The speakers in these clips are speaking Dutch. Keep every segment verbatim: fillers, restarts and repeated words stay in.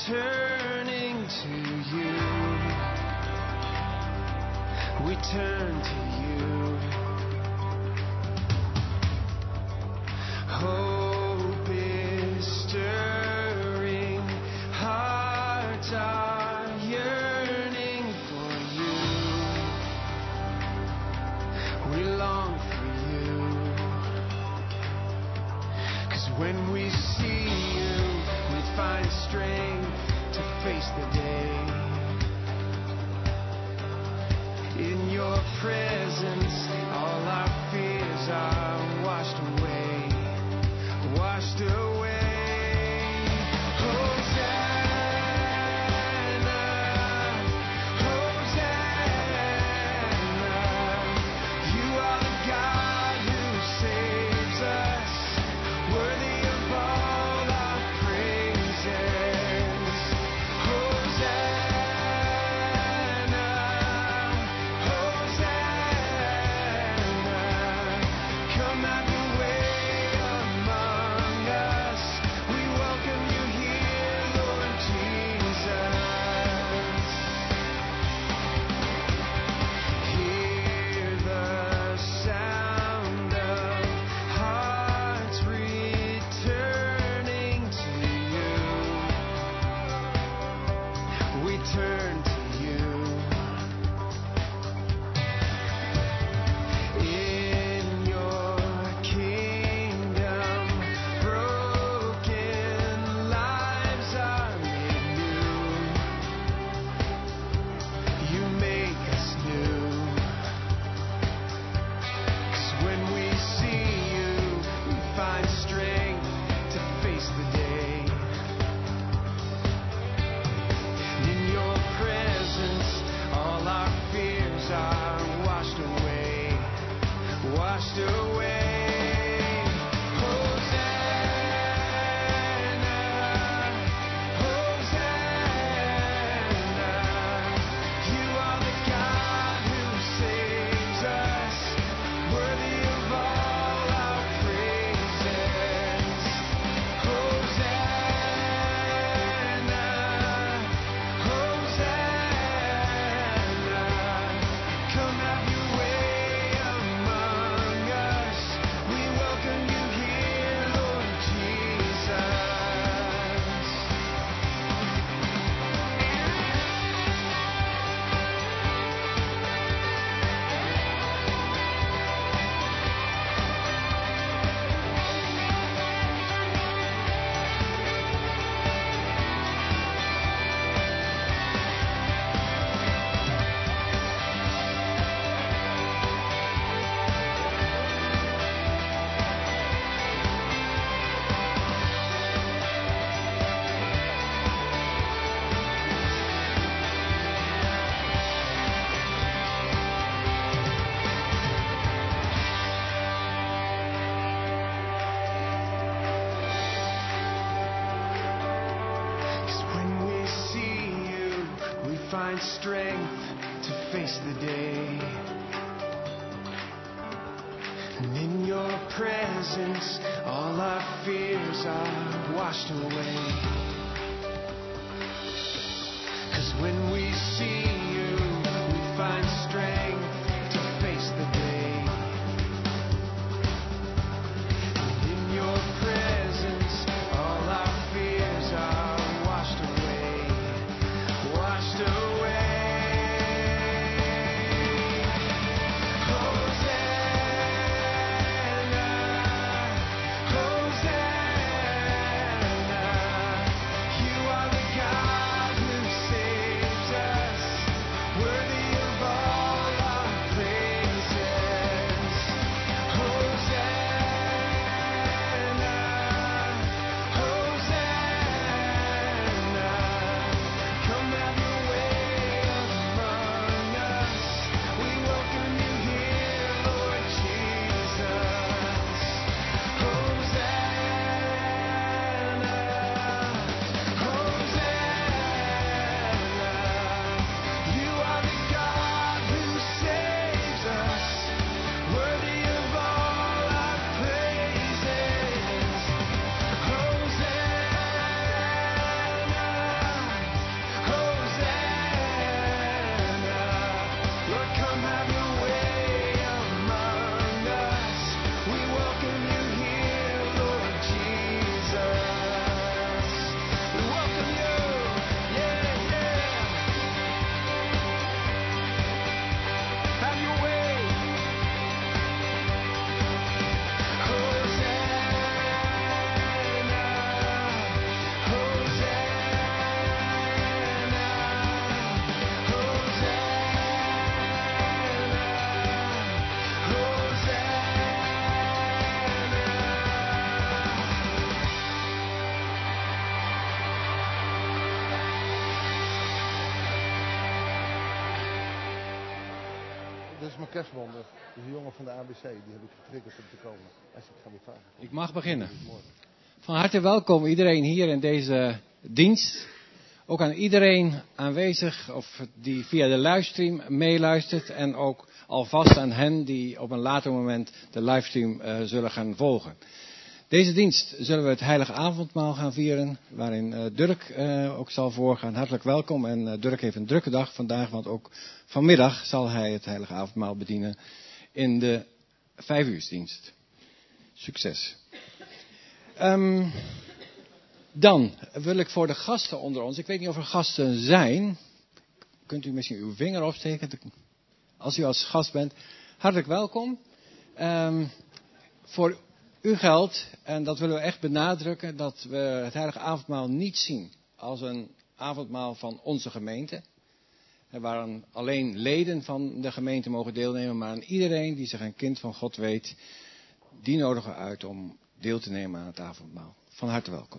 turning to you. We turn to you. Hope is stirring, hearts are yearning for you. We long for you. 'Cause when we see you, we find strength to face the day. In your presence, all our fears are washed away, washed away. Hosanna, Hosanna, you are the God who saves us, worthy of all our praises. Hosanna, Hosanna, come have your way among us. We welcome you here, Lord Jesus. Hear the sound of hearts returning to you. We turn to you. In your kingdom, broken lives are made new. You make us new. 'Cause when we see you, we find strength to face the day. In your presence, all our fears are washed away, washed away. Hosanna, Hosanna, you are the God who saves us, worthy of all our praises. Hosanna, Hosanna, come have your way among us. We welcome you here, Lord Jesus. Find strength to face the day. And in your presence, all our fears are washed away. 'Cause when we see you, we find strength to face the day. And in your presence, all our fears are washed away, washed away. Hosanna, Hosanna, Dit is mijn kerstman. Dat is een jongen van de A B C. Die heb ik getriggerd om te komen. Hij zegt, ik ga weer vragen. Ik mag beginnen. Van harte welkom iedereen hier in deze dienst. Ook aan iedereen aanwezig of die via de livestream meeluistert. En ook alvast aan hen die op een later moment de livestream uh, zullen gaan volgen. Deze dienst zullen we het Heilige Avondmaal gaan vieren. Waarin uh, Dirk uh, ook zal voorgaan. Hartelijk welkom. En uh, Dirk heeft een drukke dag vandaag. Want ook vanmiddag zal hij het Heilige Avondmaal bedienen in de vijfuursdienst. Succes. Um, dan wil ik voor de gasten onder ons. Ik weet niet of er gasten zijn. Kunt u misschien uw vinger opsteken? Als u als gast bent. Hartelijk welkom. Um, voor u geldt, en dat willen we echt benadrukken, dat we het Heilige Avondmaal niet zien als een avondmaal van onze gemeente. Waar alleen leden van de gemeente mogen deelnemen, maar aan iedereen die zich een kind van God weet, die nodigen we uit om deel te nemen aan het avondmaal. Van harte welkom.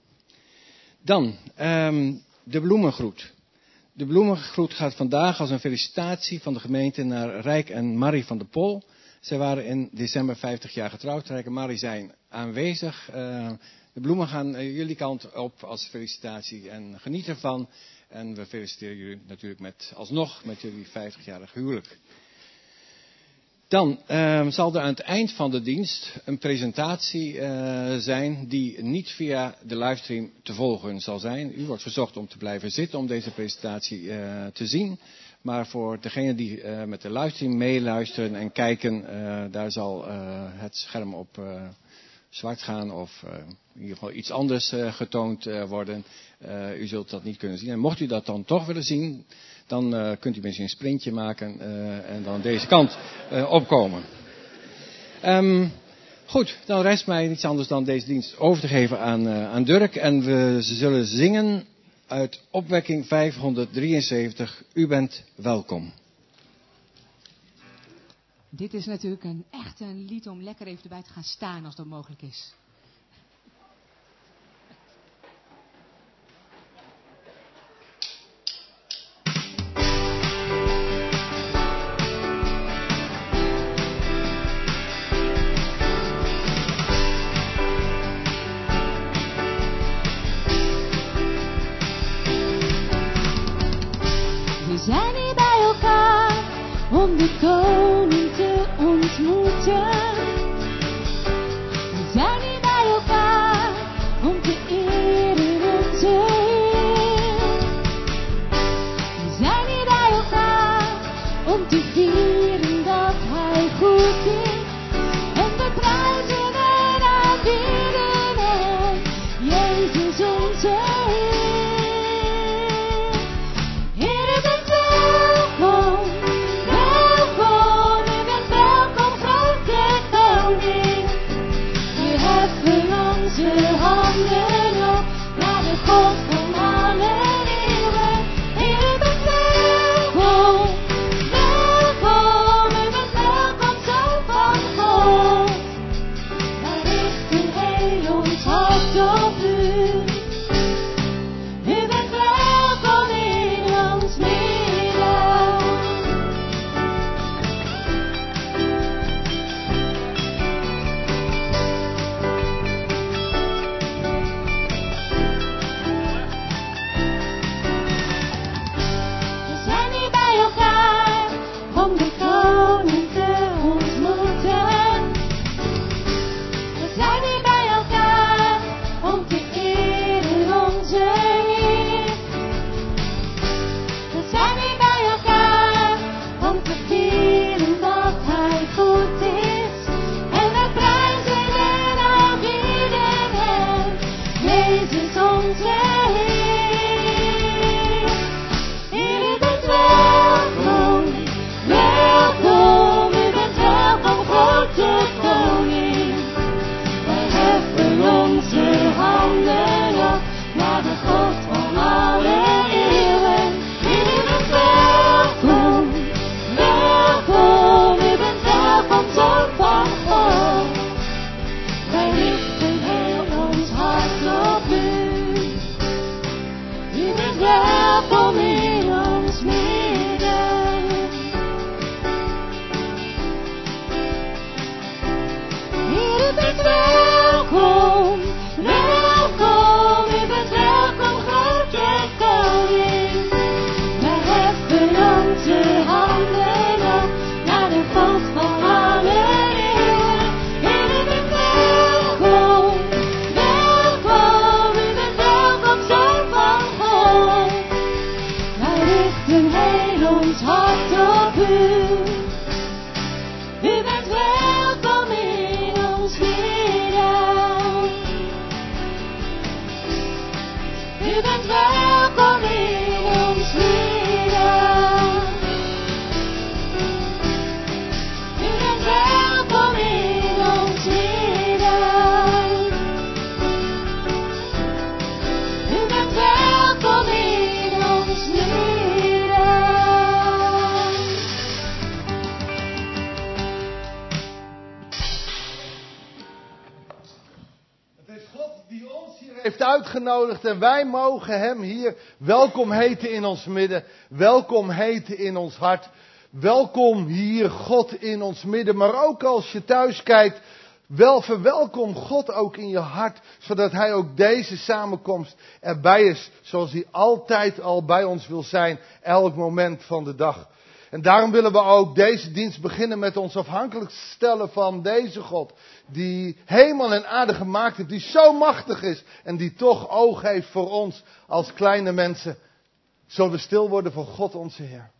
Dan, um, de bloemengroet. De bloemengroet gaat vandaag als een felicitatie van de gemeente naar Rijk en Marie van der Pol. Zij waren in december vijftig jaar getrouwd. Rijk en Marie zijn aanwezig. Uh, de bloemen gaan uh, jullie kant op als felicitatie en geniet ervan. En we feliciteren jullie natuurlijk met, alsnog met jullie vijftigjarig huwelijk. Dan uh, zal er aan het eind van de dienst een presentatie uh, zijn die niet via de livestream te volgen zal zijn. U wordt verzocht om te blijven zitten om deze presentatie uh, te zien. Maar voor degenen die uh, met de livestream meeluisteren en kijken, uh, daar zal uh, het scherm op uh, zwart gaan of uh, in ieder geval iets anders uh, getoond uh, worden. Uh, u zult dat niet kunnen zien. En mocht u dat dan toch willen zien, dan uh, kunt u misschien een sprintje maken uh, en dan deze kant uh, opkomen. Um, goed, dan rest mij niets anders dan deze dienst over te geven aan, uh, aan Dirk. En we zullen zingen uit Opwekking vijfhonderddrieënzeventig. U bent welkom. Dit is natuurlijk een, echt een lied om lekker even erbij te gaan staan als dat mogelijk is. We zijn hier bij elkaar om de koning te ontmoeten. We zijn hier bij elkaar om te eren onze Heer. We zijn hier bij elkaar om te vieren dat Hij goed is. En we prijzen en aanbidden Hem, Jezus onze Heer. uitgenodigd en wij mogen hem hier welkom heten in ons midden. Welkom heten in ons hart. Welkom hier God in ons midden. Maar ook als je thuis kijkt, wel verwelkom God ook in je hart. Zodat hij ook deze samenkomst erbij is. Zoals hij altijd al bij ons wil zijn. Elk moment van de dag. En daarom willen we ook deze dienst beginnen met ons afhankelijk stellen van deze God. Die hemel en aarde gemaakt heeft. Die zo machtig is. En die toch oog heeft voor ons als kleine mensen. Zullen we stil worden voor God onze Heer.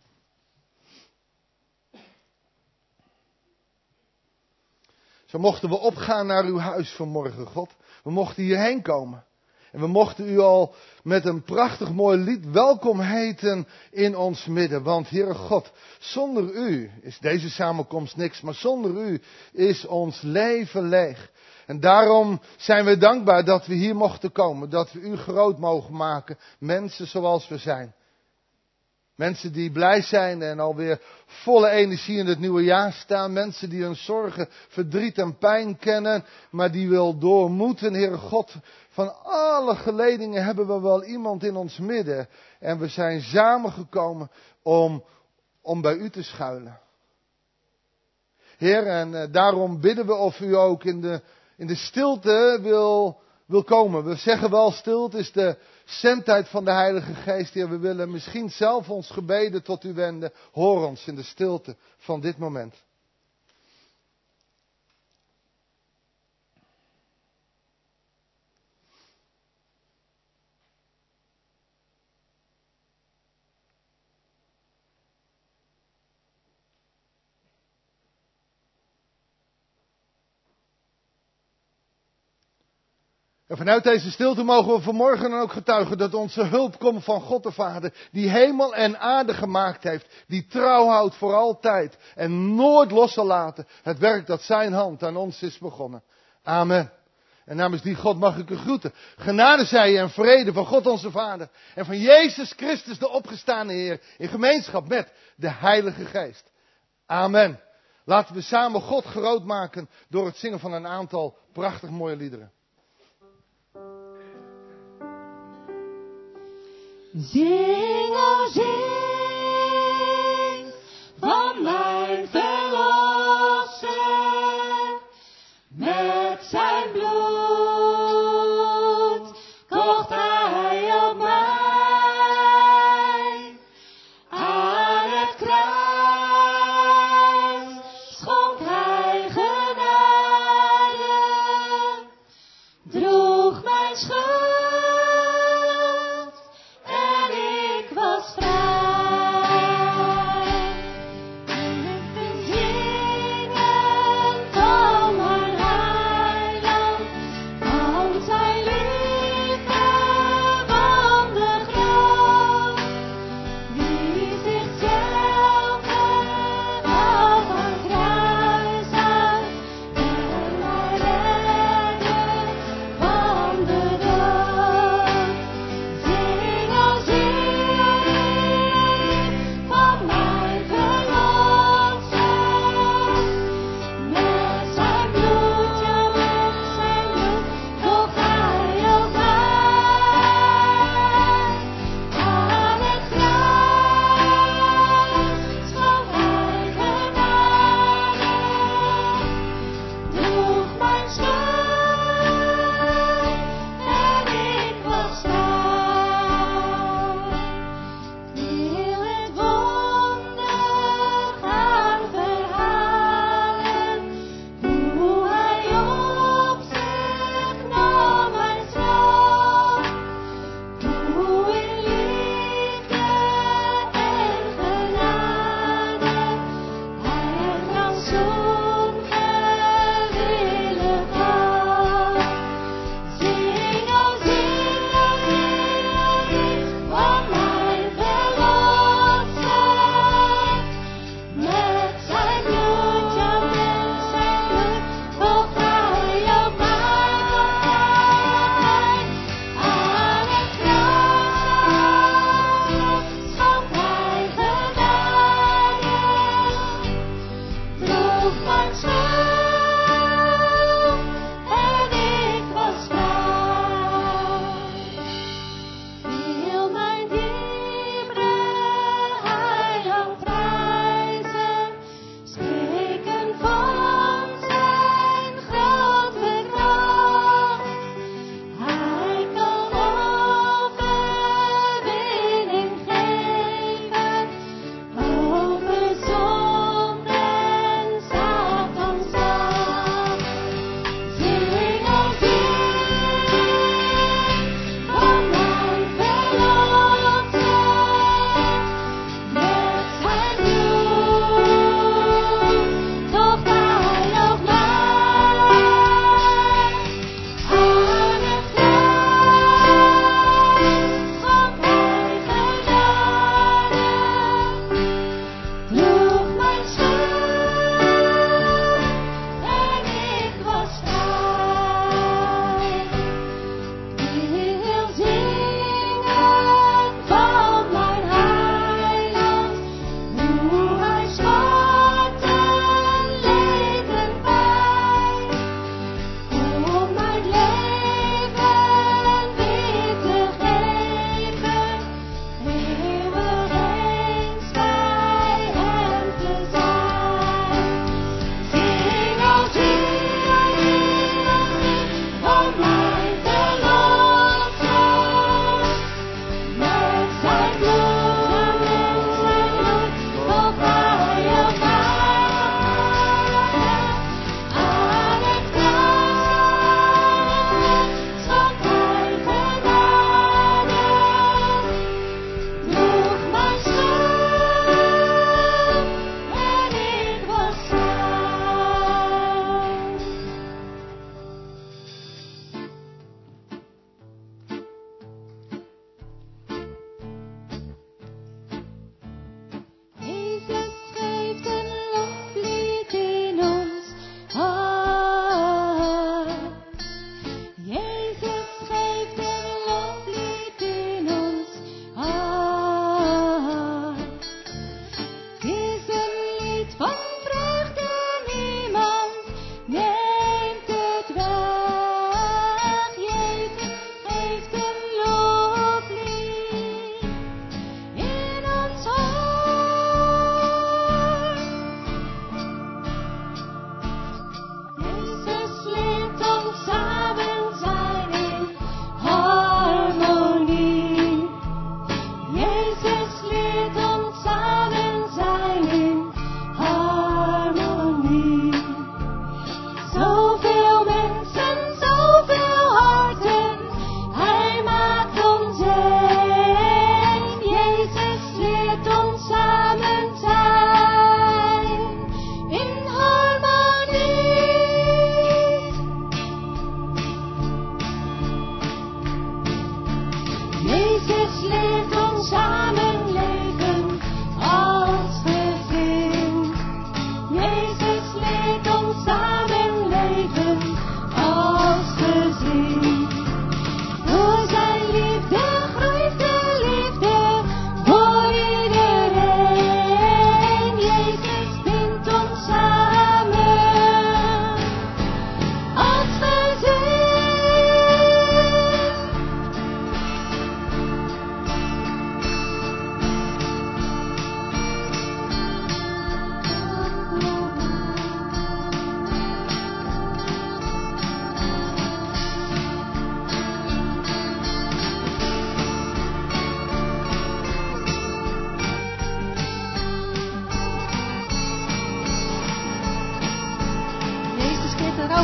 Zo mochten we opgaan naar uw huis vanmorgen, God. We mochten hierheen komen. En we mochten u al met een prachtig mooi lied welkom heten in ons midden. Want Heere God, zonder u is deze samenkomst niks. Maar zonder u is ons leven leeg. En daarom zijn we dankbaar dat we hier mochten komen. Dat we u groot mogen maken. Mensen zoals we zijn. Mensen die blij zijn en alweer volle energie in het nieuwe jaar staan. Mensen die hun zorgen, verdriet en pijn kennen. Maar die wel door moeten. Heere God, van alle geledingen hebben we wel iemand in ons midden. En we zijn samengekomen om, om bij u te schuilen. Heer, en uh, daarom bidden we of u ook in de, in de stilte wil, wil komen. We zeggen wel, stilte is de zendtijd van de Heilige Geest. Heer, we willen misschien zelf ons gebeden tot u wenden. Hoor ons in de stilte van dit moment. En vanuit deze stilte mogen we vanmorgen dan ook getuigen dat onze hulp komt van God de Vader. Die hemel en aarde gemaakt heeft. Die trouw houdt voor altijd. En nooit los zal laten het werk dat zijn hand aan ons is begonnen. Amen. En namens die God mag ik u groeten. Genade zij en vrede van God onze Vader. En van Jezus Christus de opgestane Heer. In gemeenschap met de Heilige Geest. Amen. Laten we samen God groot maken door het zingen van een aantal prachtig mooie liederen. Zing, o zing, van mijn verlosser, met zijn bloed kocht hij op mij. Aan het kruis schonk hij genade, droeg mijn schuld. Vrij.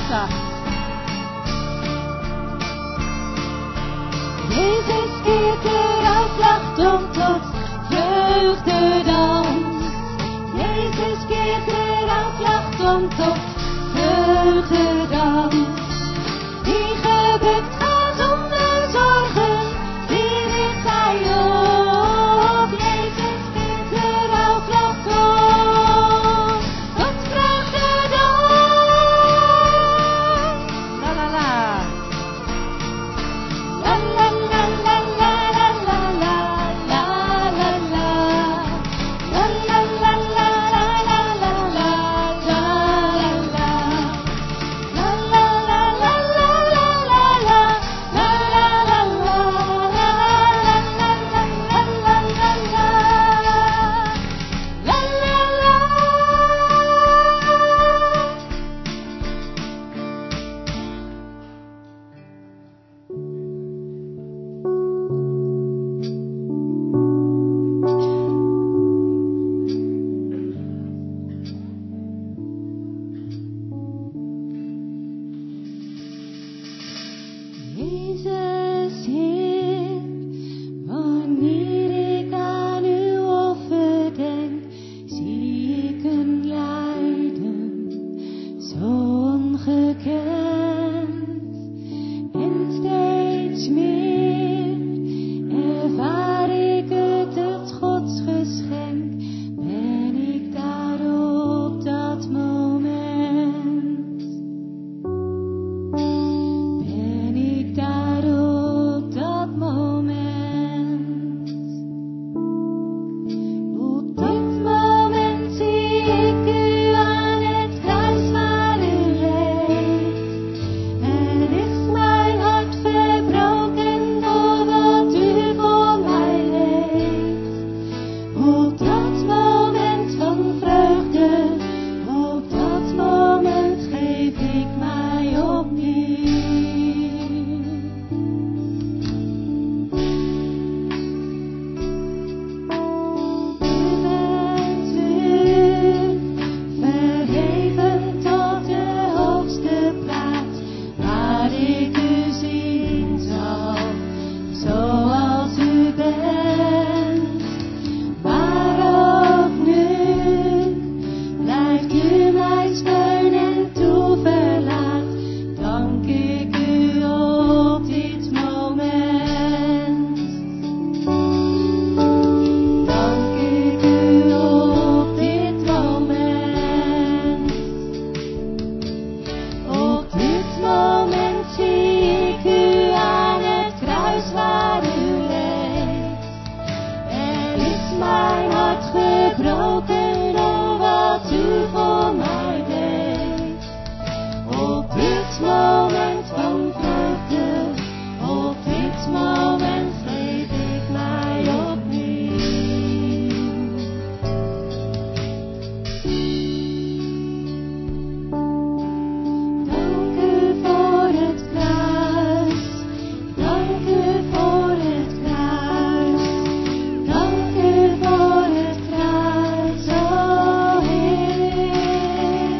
Golgotha. Jezus keert de rouwvlacht om tot vreugdedans. Jezus keert de rouwvlacht om tot vreugdedans. Die gebukt gaat zonder zorgen, die richt hij op. Jezus keert de rouwvlacht om tot vreugdedans. La la la. La la la la la la la la la la la. La la la la la la la la la la. La la la la la la la la. La la la la la la la la la la. La la la. Jezus Heer, wanneer ik aan uw offer denk, zie ik een lijden zo ongekend. En steeds meer ervaar ik het, het Godsgeschenk, ben ik daar op dat moment. Ben ik daar op dat moment. Op dit moment zie ik u aan het kruis waar u leed. En is mijn hart verbroken door wat u voor mij leed. Op dat moment van vreugde, op dat moment geef ik mij opnieuw. U bent u verheven tot de hoogste plaats, waar ik u zien zal, zoals u bent. Maar ook nu blijft u mijn steun en toeverlaat. Dank ik u op dit moment. Dank ik u op dit moment. Op dit moment zie ik u aan het kruis waar u leed. En is mijn hart gebroken door wat u voor mij deed. Op dit moment van vreugde, op dit moment geef ik mij opnieuw. Dank u voor het kruis, dank u voor het kruis, dank u voor het kruis, o Heer.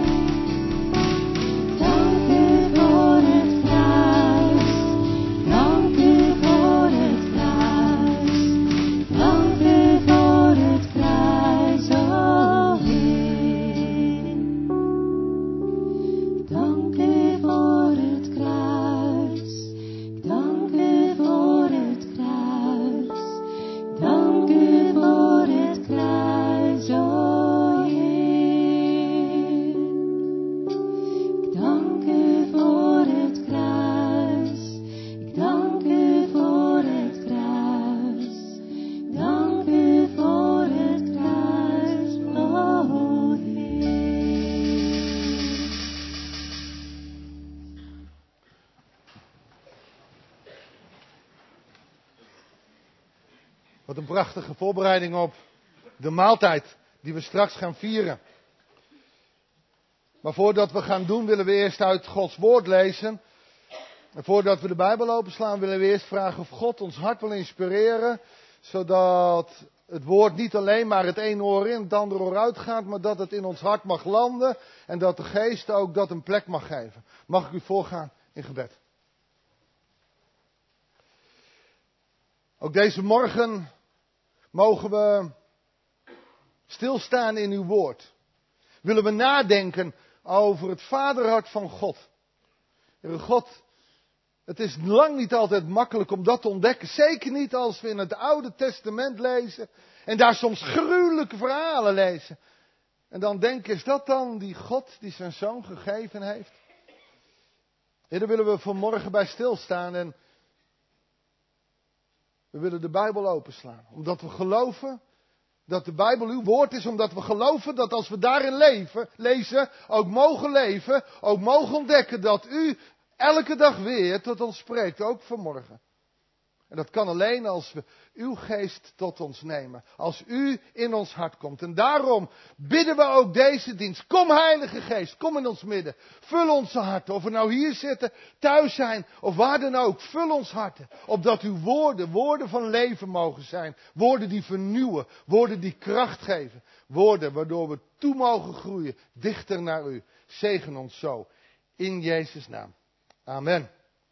Dank u voor het kruis, dank u voor het kruis, dank u voor het kruis, o Heer. Dank u voor het kruis, dank u voor het kruis, dank u voor het kruis, o Heer. Ik dank u voor het kruis, ik dank u voor het kruis, dank u voor het kruis, o Heer. Wat een prachtige voorbereiding op de maaltijd die we straks gaan vieren. Maar voordat we gaan doen, willen we eerst uit Gods woord lezen. En voordat we de Bijbel openslaan, willen we eerst vragen of God ons hart wil inspireren. Zodat het woord niet alleen maar het ene oor in, het andere oor uitgaat, maar dat het in ons hart mag landen en dat de geest ook dat een plek mag geven. Mag ik u voorgaan in gebed? Ook deze morgen mogen we stilstaan in uw woord. Willen we nadenken over het vaderhart van God. Heere God, het is lang niet altijd makkelijk om dat te ontdekken. Zeker niet als we in het Oude Testament lezen en daar soms gruwelijke verhalen lezen. En dan denken, is dat dan die God die zijn zoon gegeven heeft? Heer, daar willen we vanmorgen bij stilstaan en we willen de Bijbel openslaan. Omdat we geloven dat de Bijbel uw woord is, omdat we geloven dat als we daarin leven, lezen, ook mogen leven, ook mogen ontdekken dat u elke dag weer tot ons spreekt, ook vanmorgen. En dat kan alleen als we uw geest tot ons nemen, als u in ons hart komt. En daarom bidden we ook deze dienst. Kom Heilige Geest, kom in ons midden. Vul onze harten, of we nou hier zitten, thuis zijn of waar dan ook. Vul ons harten, opdat uw woorden, woorden van leven mogen zijn. Woorden die vernieuwen, woorden die kracht geven. Woorden waardoor we toe mogen groeien, dichter naar u. Zegen ons zo, in Jezus' naam. Amen.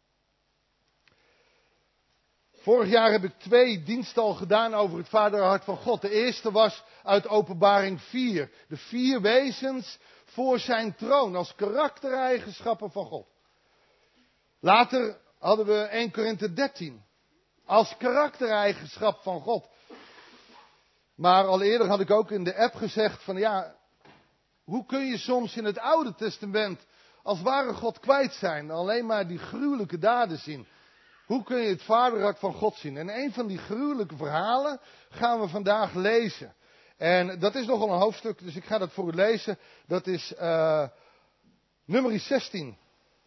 Vorig jaar heb ik twee diensten al gedaan over het vaderhart van God. De eerste was uit Openbaring vier. De vier wezens voor zijn troon als karaktereigenschappen van God. Later hadden we Eerste Korinthe dertien. Als karaktereigenschap van God. Maar al eerder had ik ook in de app gezegd van ja, hoe kun je soms in het Oude Testament als ware God kwijt zijn. Alleen maar die gruwelijke daden zien. Hoe kun je het vaderhart van God zien? En een van die gruwelijke verhalen gaan we vandaag lezen. En dat is nogal een hoofdstuk, dus ik ga dat voor u lezen. Dat is uh, nummer zestien.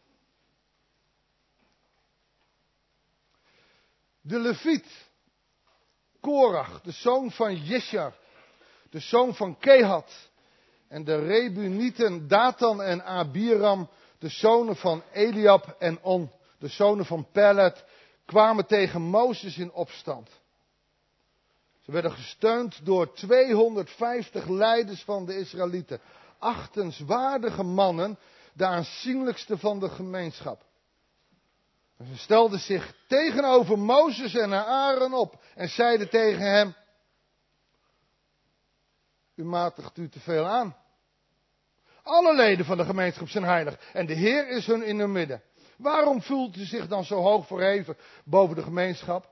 De Leviet, Korach, de zoon van Jesjar, de zoon van Kehat. En de Rebunieten, Datan en Abiram, de zonen van Eliab en On. De zonen van Pelet kwamen tegen Mozes in opstand. Ze werden gesteund door tweehonderdvijftig leiders van de Israëlieten. Achtenswaardige mannen, de aanzienlijkste van de gemeenschap. En ze stelden zich tegenover Mozes en Aaron op en zeiden tegen hem: U matigt u te veel aan. Alle leden van de gemeenschap zijn heilig en de Heer is hun in hun midden. Waarom voelt u zich dan zo hoog verheven boven de gemeenschap?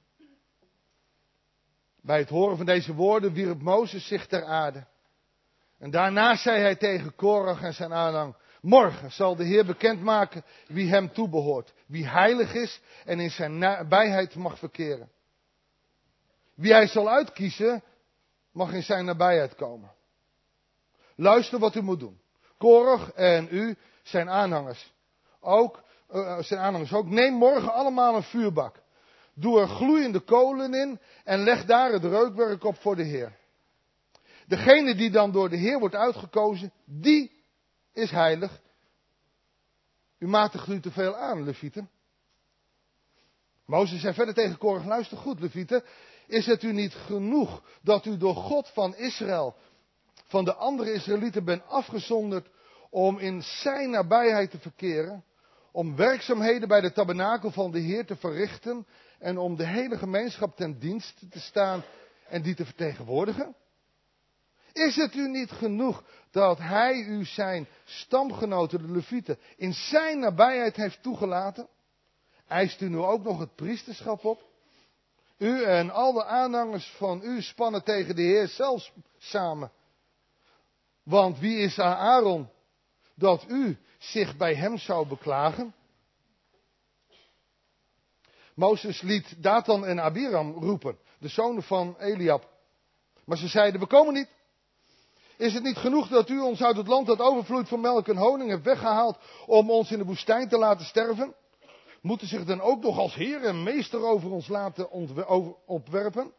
Bij het horen van deze woorden wierp Mozes zich ter aarde. En daarna zei hij tegen Korach en zijn aanhang: Morgen zal de Heer bekendmaken wie hem toebehoort, wie heilig is en in zijn nabijheid mag verkeren. Wie hij zal uitkiezen, mag in zijn nabijheid komen. Luister wat u moet doen. Korach en u zijn aanhangers. Ook, uh, zijn aanhangers ook. Neem morgen allemaal een vuurbak. Doe er gloeiende kolen in en leg daar het reukwerk op voor de Heer. Degene die dan door de Heer wordt uitgekozen, die is heilig. U matigt u te veel aan, Levieten. Mozes zei verder tegen Korach: luister goed, Levieten. Is het u niet genoeg dat u door God van Israël van de andere Israëlieten bent afgezonderd om in zijn nabijheid te verkeren, om werkzaamheden bij de tabernakel van de Heer te verrichten en om de hele gemeenschap ten dienste te staan en die te vertegenwoordigen? Is het u niet genoeg dat hij u zijn stamgenoten, de Levieten, in zijn nabijheid heeft toegelaten? Eist u nu ook nog het priesterschap op? U en al de aanhangers van u spannen tegen de Heer zelfs samen. Want wie is Aaron dat u zich bij hem zou beklagen? Mozes liet Datan en Abiram roepen, de zonen van Eliab. Maar ze zeiden: we komen niet. Is het niet genoeg dat u ons uit het land dat overvloeit van melk en honing hebt weggehaald om ons in de woestijn te laten sterven? Moet u zich dan ook nog als Heer en Meester over ons laten opwerpen?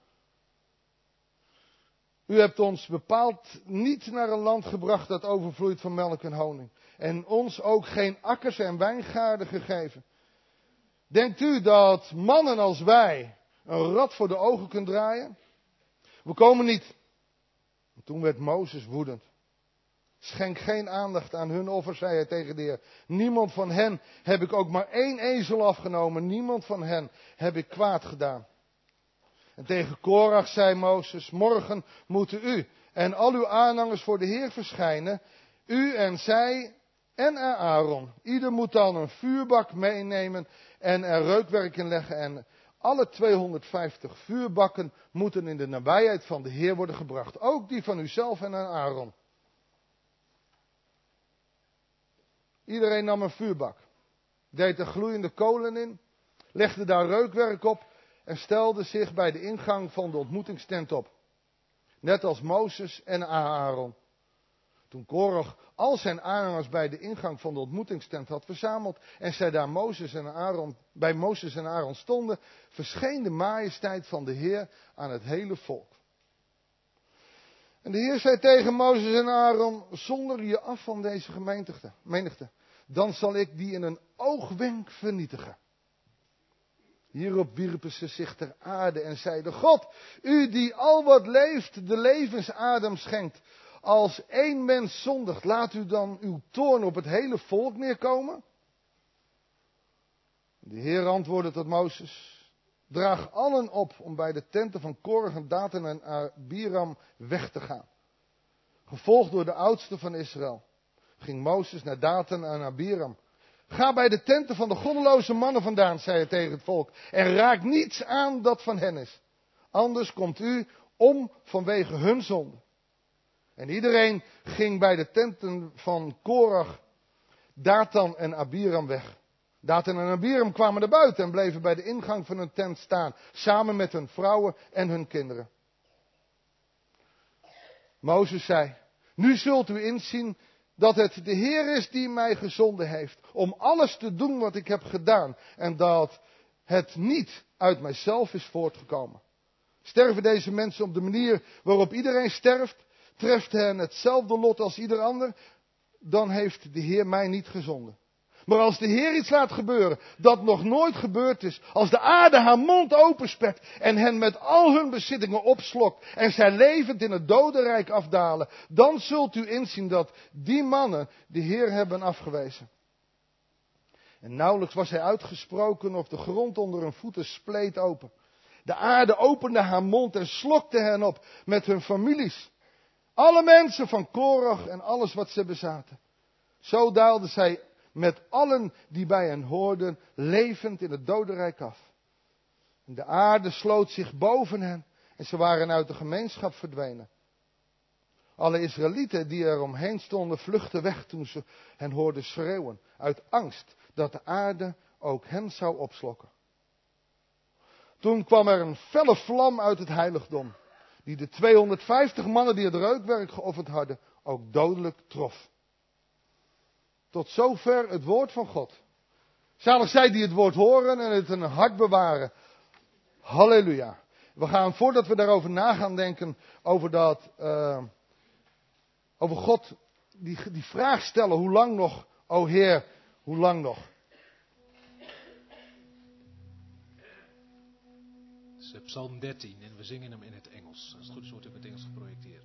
U hebt ons bepaald niet naar een land gebracht dat overvloeit van melk en honing. En ons ook geen akkers en wijngaarden gegeven. Denkt u dat mannen als wij een rad voor de ogen kunnen draaien? We komen niet. En toen werd Mozes woedend. Schenk geen aandacht aan hun offer, zei hij tegen de Heer. Niemand van hen heb ik ook maar één ezel afgenomen. Niemand van hen heb ik kwaad gedaan. En tegen Korach zei Mozes, morgen moeten u en al uw aanhangers voor de Heer verschijnen. U en zij en Aaron. Ieder moet dan een vuurbak meenemen en er reukwerk in leggen. En alle tweehonderdvijftig vuurbakken moeten in de nabijheid van de Heer worden gebracht. Ook die van uzelf en aan Aaron. Iedereen nam een vuurbak. Deed er gloeiende kolen in. Legde daar reukwerk op. En stelde zich bij de ingang van de ontmoetingstent op. Net als Mozes en Aaron. Toen Korach al zijn aanhangers bij de ingang van de ontmoetingstent had verzameld. En zij daar Mozes en Aaron, bij Mozes en Aaron stonden. Verscheen de majesteit van de Heer aan het hele volk. En de Heer zei tegen Mozes en Aaron. Zonder je af van deze gemeentigte, menigte. Dan zal ik die in een oogwenk vernietigen. Hierop wierpen ze zich ter aarde en zeiden, God, u die al wat leeft de levensadem schenkt, als één mens zondigt, laat u dan uw toorn op het hele volk neerkomen? De Heer antwoordde tot Mozes, draag allen op om bij de tenten van Korach en Datan en Abiram weg te gaan. Gevolgd door de oudsten van Israël, ging Mozes naar Datan en Abiram. Ga bij de tenten van de goddeloze mannen vandaan, zei hij tegen het volk. En raak niets aan dat van hen is. Anders komt u om vanwege hun zonde. En iedereen ging bij de tenten van Korach, Datan en Abiram weg. Datan en Abiram kwamen naar buiten en bleven bij de ingang van hun tent staan. Samen met hun vrouwen en hun kinderen. Mozes zei, nu zult u inzien dat het de Heer is die mij gezonden heeft om alles te doen wat ik heb gedaan. En dat het niet uit mijzelf is voortgekomen. Sterven deze mensen op de manier waarop iedereen sterft, treft hen hetzelfde lot als ieder ander, dan heeft de Heer mij niet gezonden. Maar als de Heer iets laat gebeuren dat nog nooit gebeurd is, als de aarde haar mond openspet en hen met al hun bezittingen opslokt en zij levend in het dodenrijk afdalen, dan zult u inzien dat die mannen de Heer hebben afgewezen. En nauwelijks was hij uitgesproken of de grond onder hun voeten spleet open. De aarde opende haar mond en slokte hen op met hun families. Alle mensen van Korach en alles wat ze bezaten. Zo daalden zij met allen die bij hen hoorden, levend in het dodenrijk af. En de aarde sloot zich boven hen en ze waren uit de gemeenschap verdwenen. Alle Israëlieten die er omheen stonden, vluchtten weg toen ze hen hoorden schreeuwen, uit angst dat de aarde ook hen zou opslokken. Toen kwam er een felle vlam uit het heiligdom, die de tweehonderdvijftig mannen die het reukwerk geofferd hadden, ook dodelijk trof. Tot zover het woord van God. Zalig zij die het woord horen en het in hun hart bewaren. Halleluja. We gaan, voordat we daarover na gaan denken, over dat, uh, over God, die, die vraag stellen, hoe lang nog, o Heer, hoe lang nog? Het is Psalm dertien en we zingen hem in het Engels. Als het goed is wordt hij in het Engels geprojecteerd.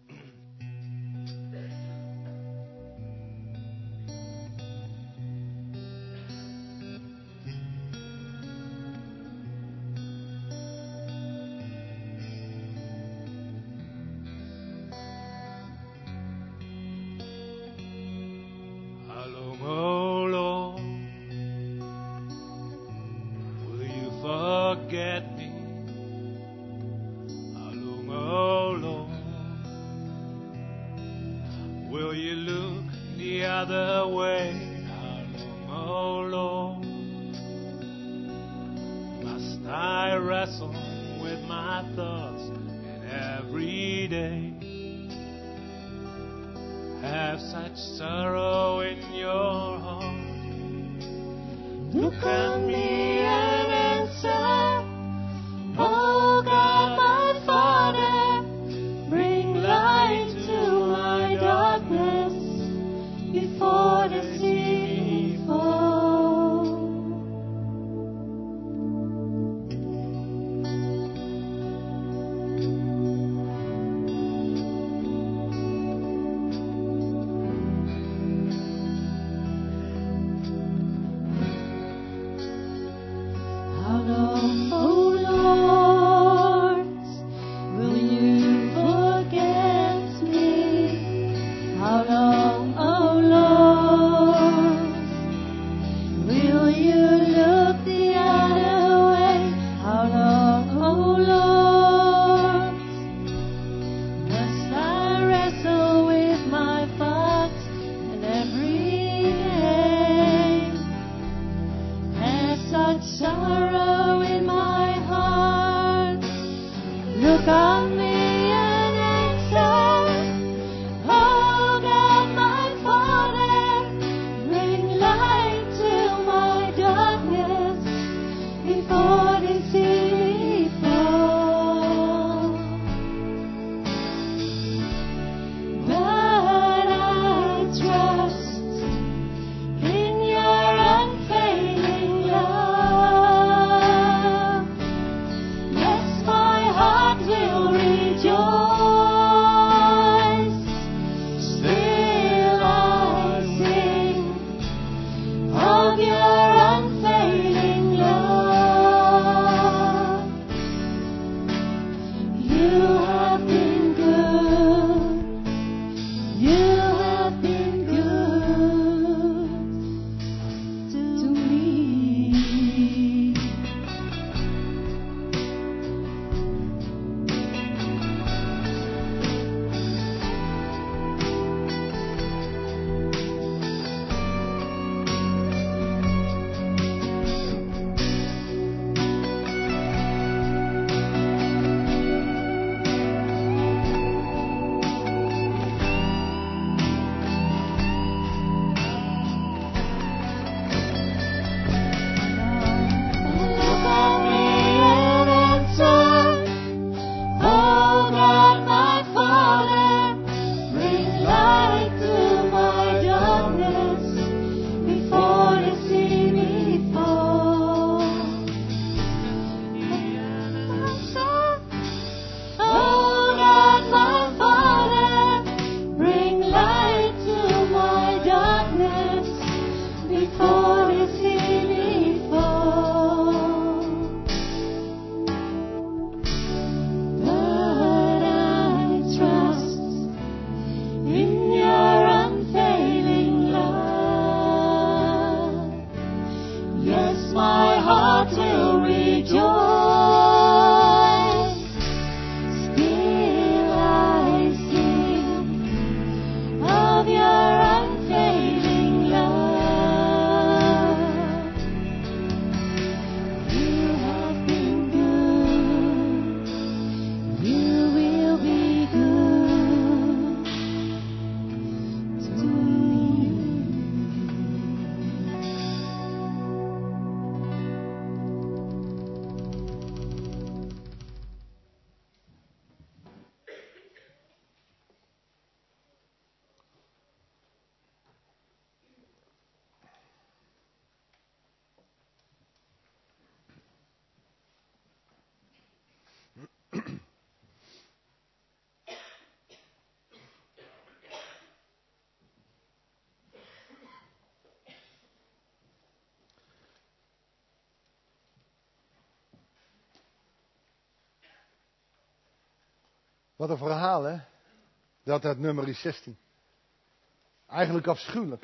Wat een verhaal, hè? Dat uit nummer zestien. Eigenlijk afschuwelijk.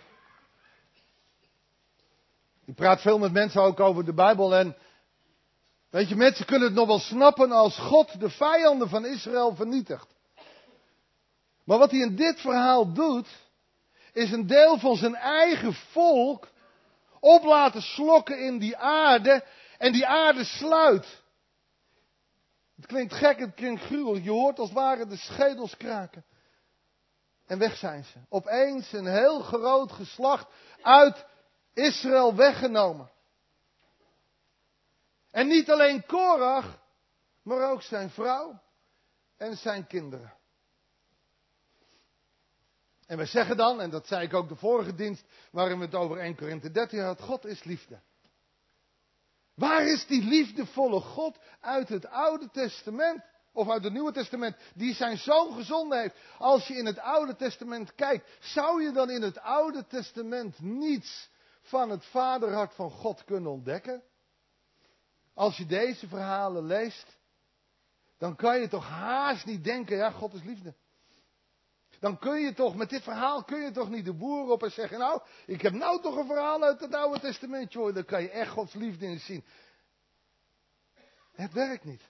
Ik praat veel met mensen ook over de Bijbel en weet je, mensen kunnen het nog wel snappen als God de vijanden van Israël vernietigt. Maar wat hij in dit verhaal doet, is een deel van zijn eigen volk op laten slokken in die aarde en die aarde sluit. Het klinkt gek, het klinkt gruwelijk. Je hoort als het ware de schedels kraken. En weg zijn ze. Opeens een heel groot geslacht uit Israël weggenomen. En niet alleen Korach, maar ook zijn vrouw en zijn kinderen. En we zeggen dan, en dat zei ik ook de vorige dienst, waarin we het over Eerste Korinthe dertien hadden, God is liefde. Waar is die liefdevolle God uit het Oude Testament, of uit het Nieuwe Testament, die zijn zoon gezonden heeft? Als je in het Oude Testament kijkt, zou je dan in het Oude Testament niets van het vaderhart van God kunnen ontdekken? Als je deze verhalen leest, dan kan je toch haast niet denken, ja, God is liefde. Dan kun je toch, met dit verhaal kun je toch niet de boer op en zeggen, nou, ik heb nou toch een verhaal uit het Oude Testament, joh, dan kan je echt Gods liefde in zien. Het werkt niet.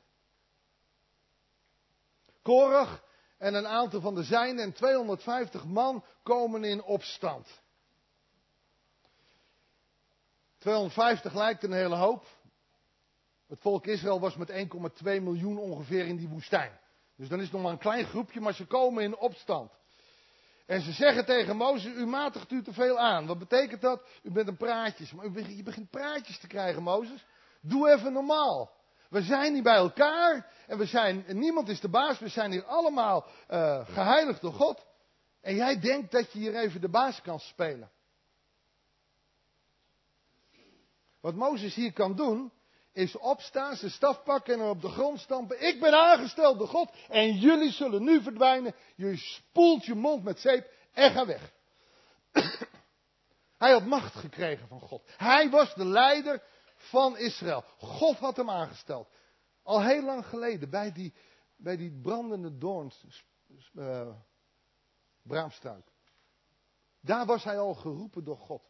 Korach en een aantal van de zijnen en tweehonderdvijftig man komen in opstand. tweehonderdvijftig lijkt een hele hoop. Het volk Israël was met één komma twee miljoen ongeveer in die woestijn. Dus dan is het nog maar een klein groepje, maar ze komen in opstand. En ze zeggen tegen Mozes, u matigt u te veel aan. Wat betekent dat? U bent een praatjes. Maar je begint praatjes te krijgen, Mozes. Doe even normaal. We zijn hier bij elkaar en we zijn, en niemand is de baas. We zijn hier allemaal uh, geheiligd door God. En jij denkt dat je hier even de baas kan spelen. Wat Mozes hier kan doen, is opstaan, zijn staf pakken en hem op de grond stampen. Ik ben aangesteld door God en jullie zullen nu verdwijnen. Je spoelt je mond met zeep en ga weg. Hij had macht gekregen van God. Hij was de leider van Israël. God had hem aangesteld. Al heel lang geleden bij die, bij die brandende doorns, uh, braamstruik. Daar was hij al geroepen door God.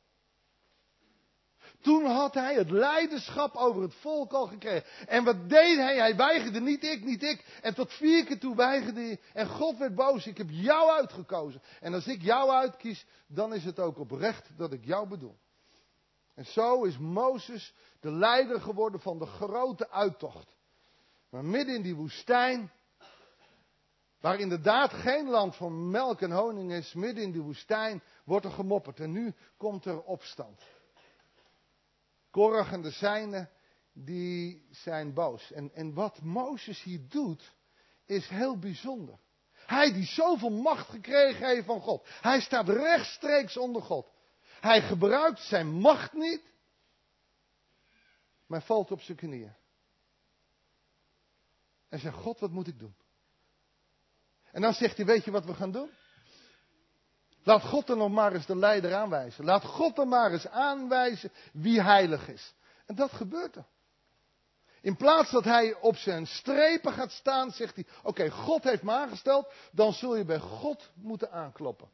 Toen had hij het leiderschap over het volk al gekregen. En wat deed hij? Hij weigerde, niet ik, niet ik. En tot vier keer toe weigerde hij. En God werd boos, ik heb jou uitgekozen. En als ik jou uitkies, dan is het ook oprecht dat ik jou bedoel. En zo is Mozes de leider geworden van de grote uittocht. Maar midden in die woestijn, waar inderdaad geen land van melk en honing is, midden in die woestijn wordt er gemopperd. En nu komt er opstand. Korach en de zijnen, die zijn boos. En, en wat Mozes hier doet, is heel bijzonder. Hij die zoveel macht gekregen heeft van God. Hij staat rechtstreeks onder God. Hij gebruikt zijn macht niet, maar valt op zijn knieën. En zegt, God, wat moet ik doen? En dan zegt hij, weet je wat we gaan doen? Laat God er nog maar eens de leider aanwijzen. Laat God er maar eens aanwijzen wie heilig is. En dat gebeurt er. In plaats dat hij op zijn strepen gaat staan, zegt hij, oké, okay, God heeft me aangesteld, dan zul je bij God moeten aankloppen.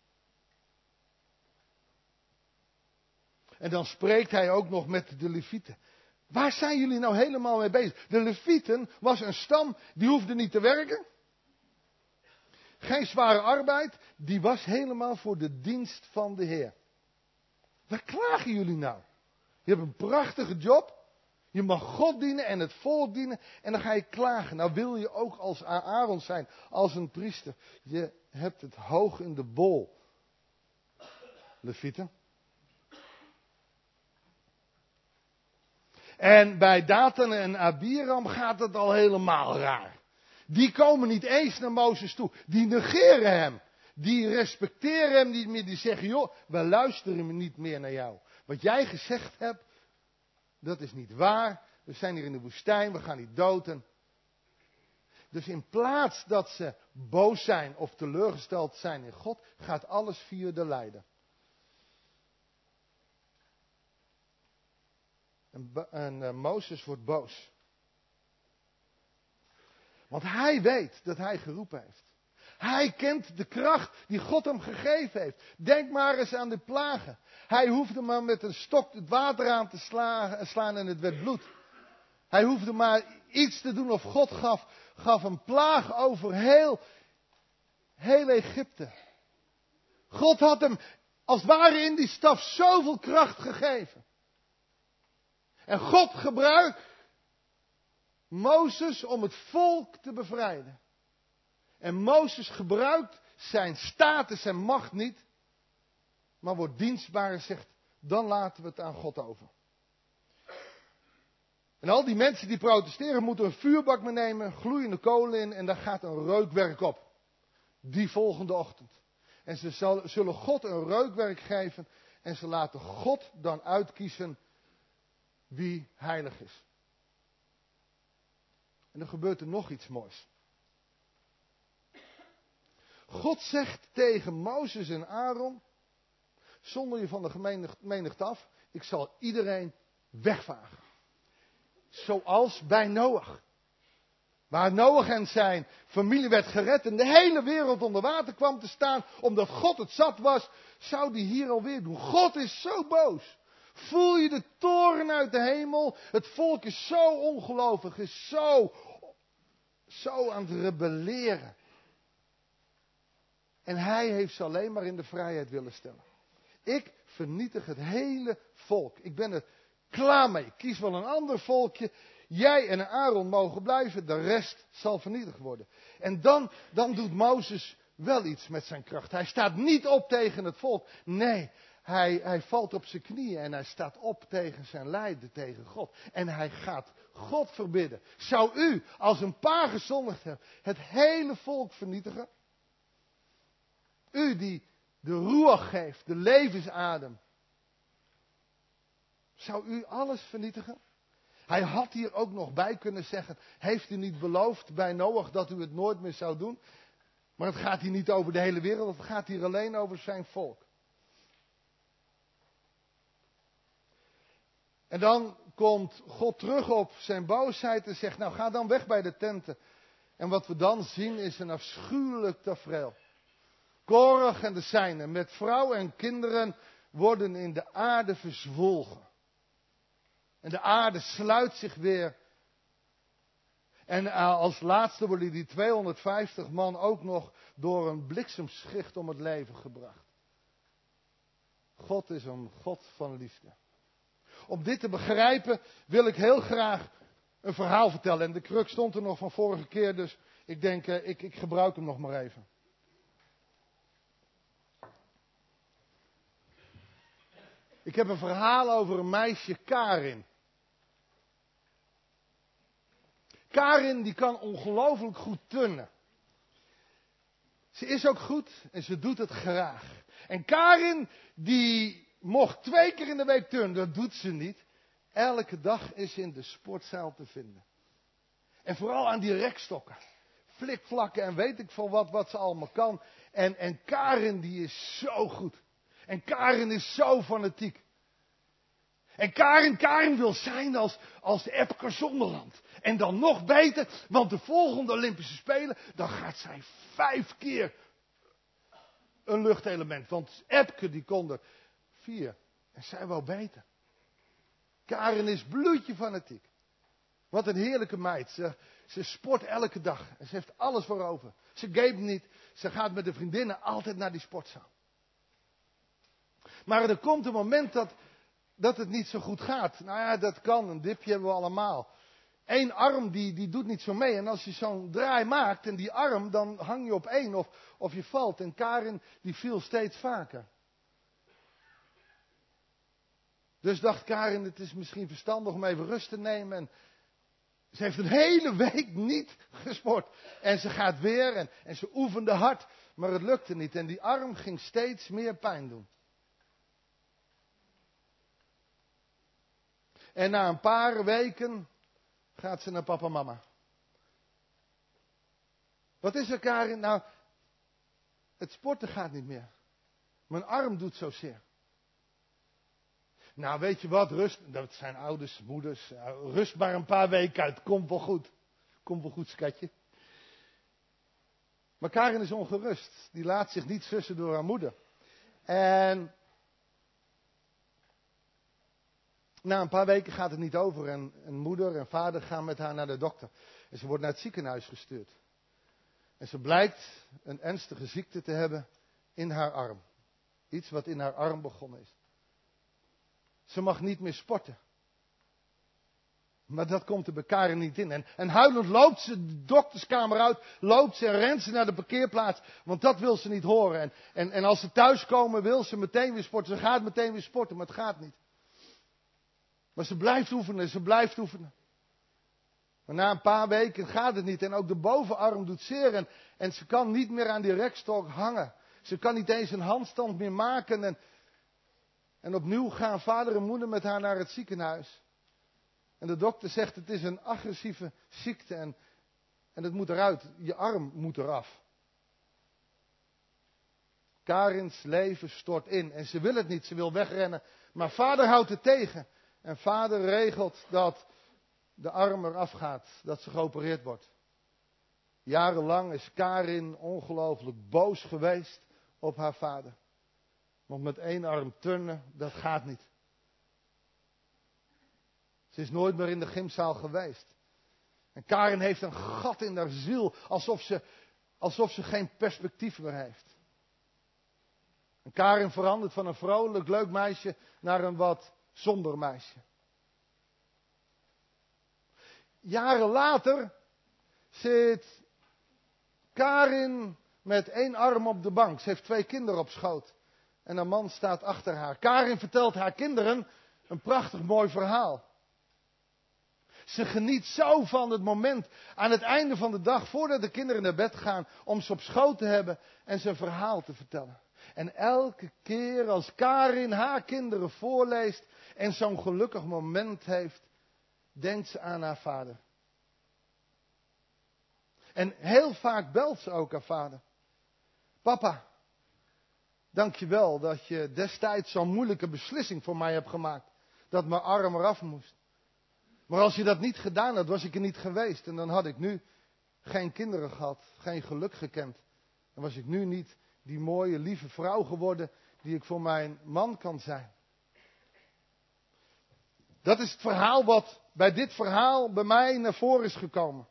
En dan spreekt hij ook nog met de Levieten. Waar zijn jullie nou helemaal mee bezig? De Levieten was een stam, die hoefde niet te werken. Geen zware arbeid, die was helemaal voor de dienst van de Heer. Waar klagen jullie nou? Je hebt een prachtige job. Je mag God dienen en het volk dienen. En dan ga je klagen. Nou wil je ook als Aaron zijn, als een priester. Je hebt het hoog in de bol. Levieten. En bij Dathan en Abiram gaat het al helemaal raar. Die komen niet eens naar Mozes toe. Die negeren hem. Die respecteren hem niet meer. Die zeggen, joh, we luisteren niet meer naar jou. Wat jij gezegd hebt, dat is niet waar. We zijn hier in de woestijn, we gaan niet doden. Dus in plaats dat ze boos zijn of teleurgesteld zijn in God, gaat alles via de leider. En, en uh, Mozes wordt boos. Want hij weet dat hij geroepen heeft. Hij kent de kracht die God hem gegeven heeft. Denk maar eens aan de plagen. Hij hoefde maar met een stok het water aan te slaan, slaan en het werd bloed. Hij hoefde maar iets te doen of God gaf, gaf een plaag over heel, heel Egypte. God had hem als het ware in die staf zoveel kracht gegeven. En God gebruikt Mozes om het volk te bevrijden. En Mozes gebruikt zijn status en macht niet, maar wordt dienstbaar en zegt, dan laten we het aan God over. En al die mensen die protesteren moeten een vuurbak meenemen, gloeiende kolen in en daar gaat een reukwerk op. Die volgende ochtend. En ze zal, zullen God een reukwerk geven en ze laten God dan uitkiezen wie heilig is. En dan gebeurt er nog iets moois. God zegt tegen Mozes en Aaron, zonder je van de menigte af, ik zal iedereen wegvagen. Zoals bij Noach. Waar Noach en zijn familie werd gered en de hele wereld onder water kwam te staan, omdat God het zat was, zou die hier alweer doen. God is zo boos. Voel je de toorn uit de hemel? Het volk is zo ongelovig, is zo, zo aan het rebelleren. En hij heeft ze alleen maar in de vrijheid willen stellen. Ik vernietig het hele volk. Ik ben er klaar mee. Kies wel een ander volkje. Jij en Aaron mogen blijven. De rest zal vernietigd worden. En dan, dan doet Mozes wel iets met zijn kracht. Hij staat niet op tegen het volk. Nee, hij, hij valt op zijn knieën en hij staat op tegen zijn lijden, tegen God. En hij gaat God verbidden. Zou u, als een paar gezondigd hebt, het hele volk vernietigen? U die de ruach geeft, de levensadem. Zou u alles vernietigen? Hij had hier ook nog bij kunnen zeggen, heeft u niet beloofd bij Noach dat u het nooit meer zou doen? Maar het gaat hier niet over de hele wereld, het gaat hier alleen over zijn volk. En dan komt God terug op zijn boosheid en zegt, nou ga dan weg bij de tenten. En wat we dan zien is een afschuwelijk tafereel. Korach en de zijnen met vrouw en kinderen worden in de aarde verzwolgen. En de aarde sluit zich weer. En als laatste worden die tweehonderdvijftig man ook nog door een bliksemschicht om het leven gebracht. God is een God van liefde. Om dit te begrijpen wil ik heel graag een verhaal vertellen. En de kruk stond er nog van vorige keer, dus ik denk, ik, ik gebruik hem nog maar even. Ik heb een verhaal over een meisje, Karin. Karin die kan ongelooflijk goed turnen. Ze is ook goed en ze doet het graag. En Karin die mocht twee keer in de week turnen, dat doet ze niet. Elke dag is ze in de sportzaal te vinden. En vooral aan die rekstokken. Flikvlakken en weet ik veel wat, wat ze allemaal kan. En, en Karin die is zo goed. En Karin is zo fanatiek. En Karin, Karin wil zijn als, als Epke Zonderland. En dan nog beter, want de volgende Olympische Spelen, dan gaat zij vijf keer een luchtelement. Want Epke die kon er vier. En zij wou beter. Karin is bloedje fanatiek. Wat een heerlijke meid. Ze, ze sport elke dag. En ze heeft alles voor over. Ze gamet niet. Ze gaat met de vriendinnen altijd naar die sportzaal. Maar er komt een moment dat, dat het niet zo goed gaat. Nou ja, dat kan. Een dipje hebben we allemaal. Eén arm die, die doet niet zo mee. En als je zo'n draai maakt en die arm, dan hang je op één of, of je valt. En Karin die viel steeds vaker. Dus dacht Karin, het is misschien verstandig om even rust te nemen. En ze heeft een hele week niet gesport. En ze gaat weer en, en ze oefende hard. Maar het lukte niet. En die arm ging steeds meer pijn doen. En na een paar weken gaat ze naar papa en mama. Wat is er, Karin? Nou, het sporten gaat niet meer. Mijn arm doet zo zeer. Nou, weet je wat, rust. Dat zijn ouders, moeders. Rust maar een paar weken uit. Komt wel goed. Komt wel goed, schatje. Maar Karin is ongerust. Die laat zich niet sussen door haar moeder. En na een paar weken gaat het niet over. En, en moeder en vader gaan met haar naar de dokter. En ze wordt naar het ziekenhuis gestuurd. En ze blijkt een ernstige ziekte te hebben in haar arm. Iets wat in haar arm begonnen is. Ze mag niet meer sporten. Maar dat komt er bij Karin niet in. En, en huilend loopt ze de dokterskamer uit, loopt ze en rent ze naar de parkeerplaats. Want dat wil ze niet horen. En, en, en als ze thuiskomen wil ze meteen weer sporten. Ze gaat meteen weer sporten, maar het gaat niet. Maar ze blijft oefenen, ze blijft oefenen. Maar na een paar weken gaat het niet. En ook de bovenarm doet zeer. En, en ze kan niet meer aan die rekstok hangen. Ze kan niet eens een handstand meer maken. En, en opnieuw gaan vader en moeder met haar naar het ziekenhuis. En de dokter zegt, het is een agressieve ziekte en, en het moet eruit. Je arm moet eraf. Karins leven stort in en ze wil het niet, ze wil wegrennen. Maar vader houdt het tegen. En vader regelt dat de arm eraf gaat, dat ze geopereerd wordt. Jarenlang is Karin ongelooflijk boos geweest op haar vader. Want met één arm turnen, dat gaat niet. Ze is nooit meer in de gymzaal geweest. En Karin heeft een gat in haar ziel, alsof ze, alsof ze geen perspectief meer heeft. En Karin verandert van een vrolijk, leuk meisje naar een wat somber meisje. Jaren later zit Karin met één arm op de bank. Ze heeft twee kinderen op schoot. En een man staat achter haar. Karin vertelt haar kinderen een prachtig mooi verhaal. Ze geniet zo van het moment aan het einde van de dag, voordat de kinderen naar bed gaan, om ze op schoot te hebben en ze een verhaal te vertellen. En elke keer als Karin haar kinderen voorleest en zo'n gelukkig moment heeft, denkt ze aan haar vader. En heel vaak belt ze ook haar vader. Papa, dank je wel dat je destijds zo'n moeilijke beslissing voor mij hebt gemaakt. Dat mijn arm eraf moest. Maar als je dat niet gedaan had, was ik er niet geweest. En dan had ik nu geen kinderen gehad, geen geluk gekend. Dan was ik nu niet die mooie, lieve vrouw geworden die ik voor mijn man kan zijn. Dat is het verhaal wat bij dit verhaal bij mij naar voren is gekomen.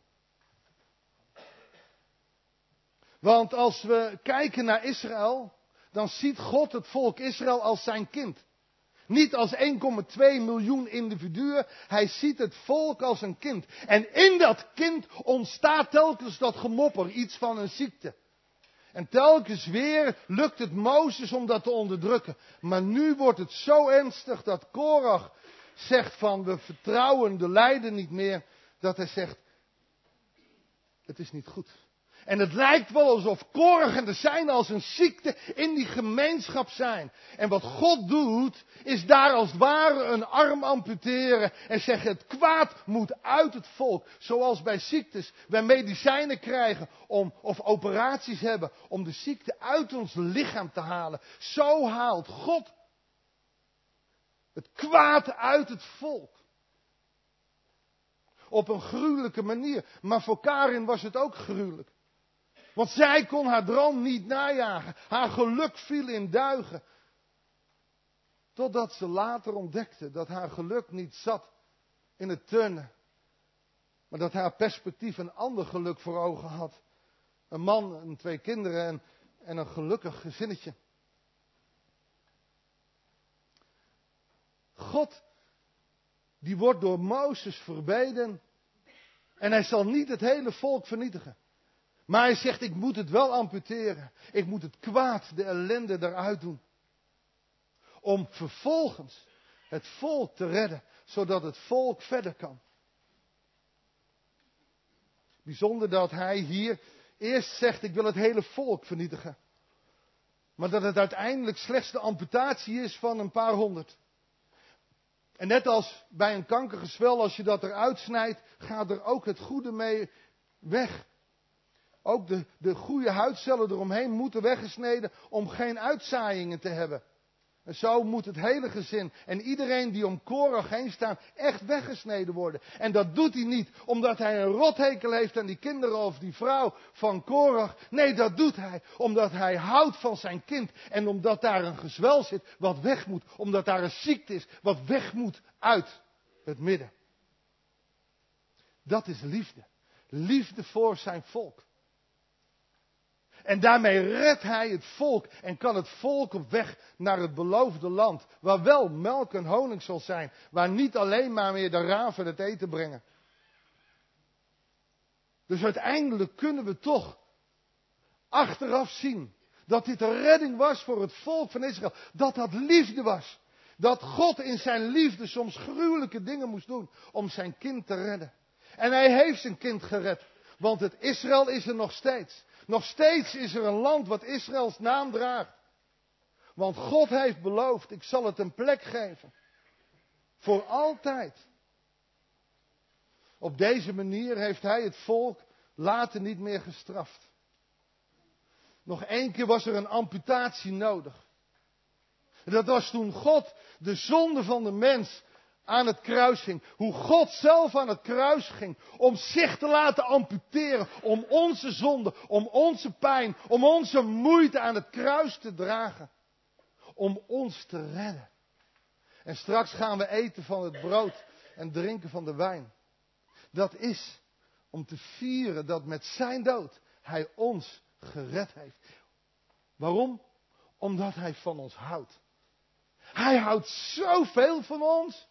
Want als we kijken naar Israël, dan ziet God het volk Israël als zijn kind. Niet als één komma twee miljoen individuen. Hij ziet het volk als een kind. En in dat kind ontstaat telkens dat gemopper, iets van een ziekte. En telkens weer lukt het Mozes om dat te onderdrukken. Maar nu wordt het zo ernstig dat Korach zegt van we vertrouwen de leider niet meer. Dat hij zegt, het is niet goed. En het lijkt wel alsof Korach en de zijnen als een ziekte in die gemeenschap zijn. En wat God doet, is daar als het ware een arm amputeren. En zeggen, het kwaad moet uit het volk. Zoals bij ziektes, wij medicijnen krijgen om, of operaties hebben om de ziekte uit ons lichaam te halen. Zo haalt God het kwaad uit het volk. Op een gruwelijke manier. Maar voor Karin was het ook gruwelijk. Want zij kon haar droom niet najagen. Haar geluk viel in duigen. Totdat ze later ontdekte dat haar geluk niet zat in het turnen. Maar dat haar perspectief een ander geluk voor ogen had. Een man en twee kinderen en, en een gelukkig gezinnetje. God, die wordt door Mozes verbeden. En hij zal niet het hele volk vernietigen. Maar hij zegt, ik moet het wel amputeren. Ik moet het kwaad, de ellende eruit doen. Om vervolgens het volk te redden, zodat het volk verder kan. Bijzonder dat hij hier eerst zegt, ik wil het hele volk vernietigen. Maar dat het uiteindelijk slechts de amputatie is van een paar honderd. En net als bij een kankergezwel, als je dat eruit snijdt, gaat er ook het goede mee weg. Ook de, de goede huidcellen eromheen moeten weggesneden om geen uitzaaiingen te hebben. En zo moet het hele gezin en iedereen die om Korach heen staan echt weggesneden worden. En dat doet hij niet omdat hij een rothekel heeft aan die kinderen of die vrouw van Korach. Nee, dat doet hij omdat hij houdt van zijn kind. En omdat daar een gezwel zit wat weg moet. Omdat daar een ziekte is wat weg moet uit het midden. Dat is liefde. Liefde voor zijn volk. En daarmee redt hij het volk en kan het volk op weg naar het beloofde land. Waar wel melk en honing zal zijn. Waar niet alleen maar meer de raven het eten brengen. Dus uiteindelijk kunnen we toch achteraf zien dat dit een redding was voor het volk van Israël. Dat dat liefde was. Dat God in zijn liefde soms gruwelijke dingen moest doen om zijn kind te redden. En hij heeft zijn kind gered. Want het Israël is er nog steeds. Nog steeds is er een land wat Israëls naam draagt. Want God heeft beloofd, ik zal het een plek geven. Voor altijd. Op deze manier heeft hij het volk later niet meer gestraft. Nog één keer was er een amputatie nodig. Dat was toen God de zonde van de mens aan het kruis ging. Hoe God zelf aan het kruis ging. Om zich te laten amputeren. Om onze zonde, om onze pijn, om onze moeite aan het kruis te dragen. Om ons te redden. En straks gaan we eten van het brood en drinken van de wijn. Dat is om te vieren dat met zijn dood hij ons gered heeft. Waarom? Omdat hij van ons houdt. Hij houdt zoveel van ons.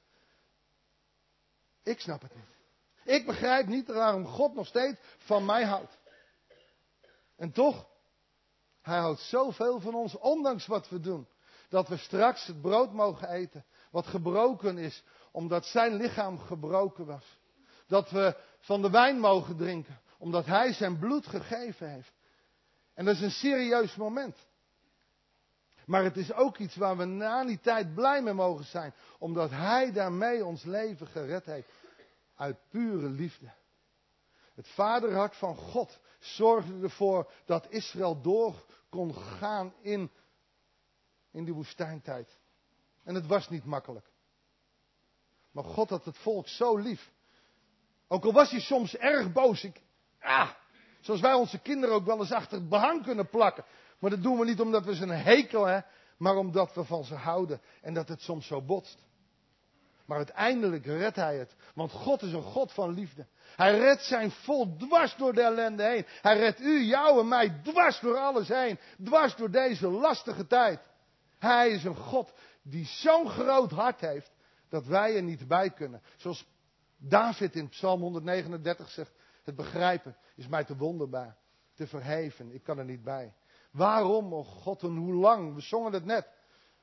Ik snap het niet. Ik begrijp niet waarom God nog steeds van mij houdt. En toch, hij houdt zoveel van ons, ondanks wat we doen. Dat we straks het brood mogen eten, wat gebroken is, omdat zijn lichaam gebroken was. Dat we van de wijn mogen drinken, omdat hij zijn bloed gegeven heeft. En dat is een serieus moment. Maar het is ook iets waar we na die tijd blij mee mogen zijn. Omdat hij daarmee ons leven gered heeft. Uit pure liefde. Het vaderhart van God zorgde ervoor dat Israël door kon gaan in, in die woestijntijd. En het was niet makkelijk. Maar God had het volk zo lief. Ook al was hij soms erg boos. Ik, ah, zoals wij onze kinderen ook wel eens achter het behang kunnen plakken. Maar dat doen we niet omdat we ze een hekel hebben, maar omdat we van ze houden en dat het soms zo botst. Maar uiteindelijk redt hij het, want God is een God van liefde. Hij redt zijn volk dwars door de ellende heen. Hij redt u, jou en mij dwars door alles heen, dwars door deze lastige tijd. Hij is een God die zo'n groot hart heeft dat wij er niet bij kunnen. Zoals David in Psalm honderdnegenendertig zegt, het begrijpen is mij te wonderbaar, te verheven, ik kan er niet bij. Waarom, oh God, en hoe lang? We zongen het net.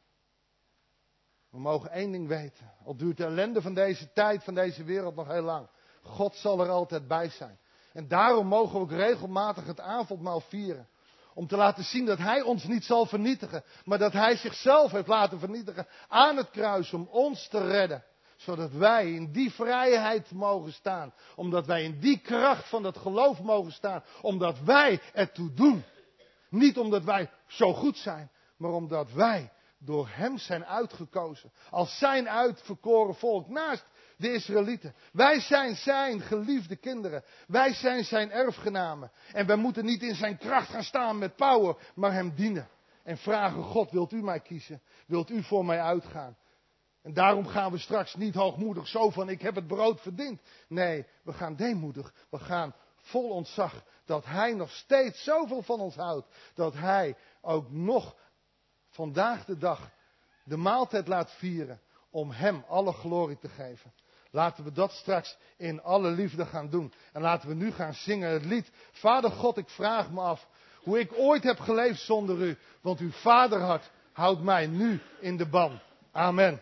We mogen één ding weten. Al duurt de ellende van deze tijd, van deze wereld nog heel lang. God zal er altijd bij zijn. En daarom mogen we ook regelmatig het avondmaal vieren. Om te laten zien dat hij ons niet zal vernietigen. Maar dat hij zichzelf heeft laten vernietigen aan het kruis om ons te redden. Zodat wij in die vrijheid mogen staan. Omdat wij in die kracht van dat geloof mogen staan. Omdat wij ertoe doen. Niet omdat wij zo goed zijn, maar omdat wij door hem zijn uitgekozen. Als zijn uitverkoren volk naast de Israëlieten. Wij zijn zijn geliefde kinderen. Wij zijn zijn erfgenamen. En wij moeten niet in zijn kracht gaan staan met power, maar hem dienen. En vragen, God, wilt u mij kiezen? Wilt u voor mij uitgaan? En daarom gaan we straks niet hoogmoedig zo van, ik heb het brood verdiend. Nee, we gaan deemoedig. We gaan vol ontzag dat hij nog steeds zoveel van ons houdt. Dat hij ook nog vandaag de dag de maaltijd laat vieren om hem alle glorie te geven. Laten we dat straks in alle liefde gaan doen. En laten we nu gaan zingen het lied. Vader God, ik vraag me af hoe ik ooit heb geleefd zonder u. Want uw vaderhart houdt mij nu in de ban. Amen.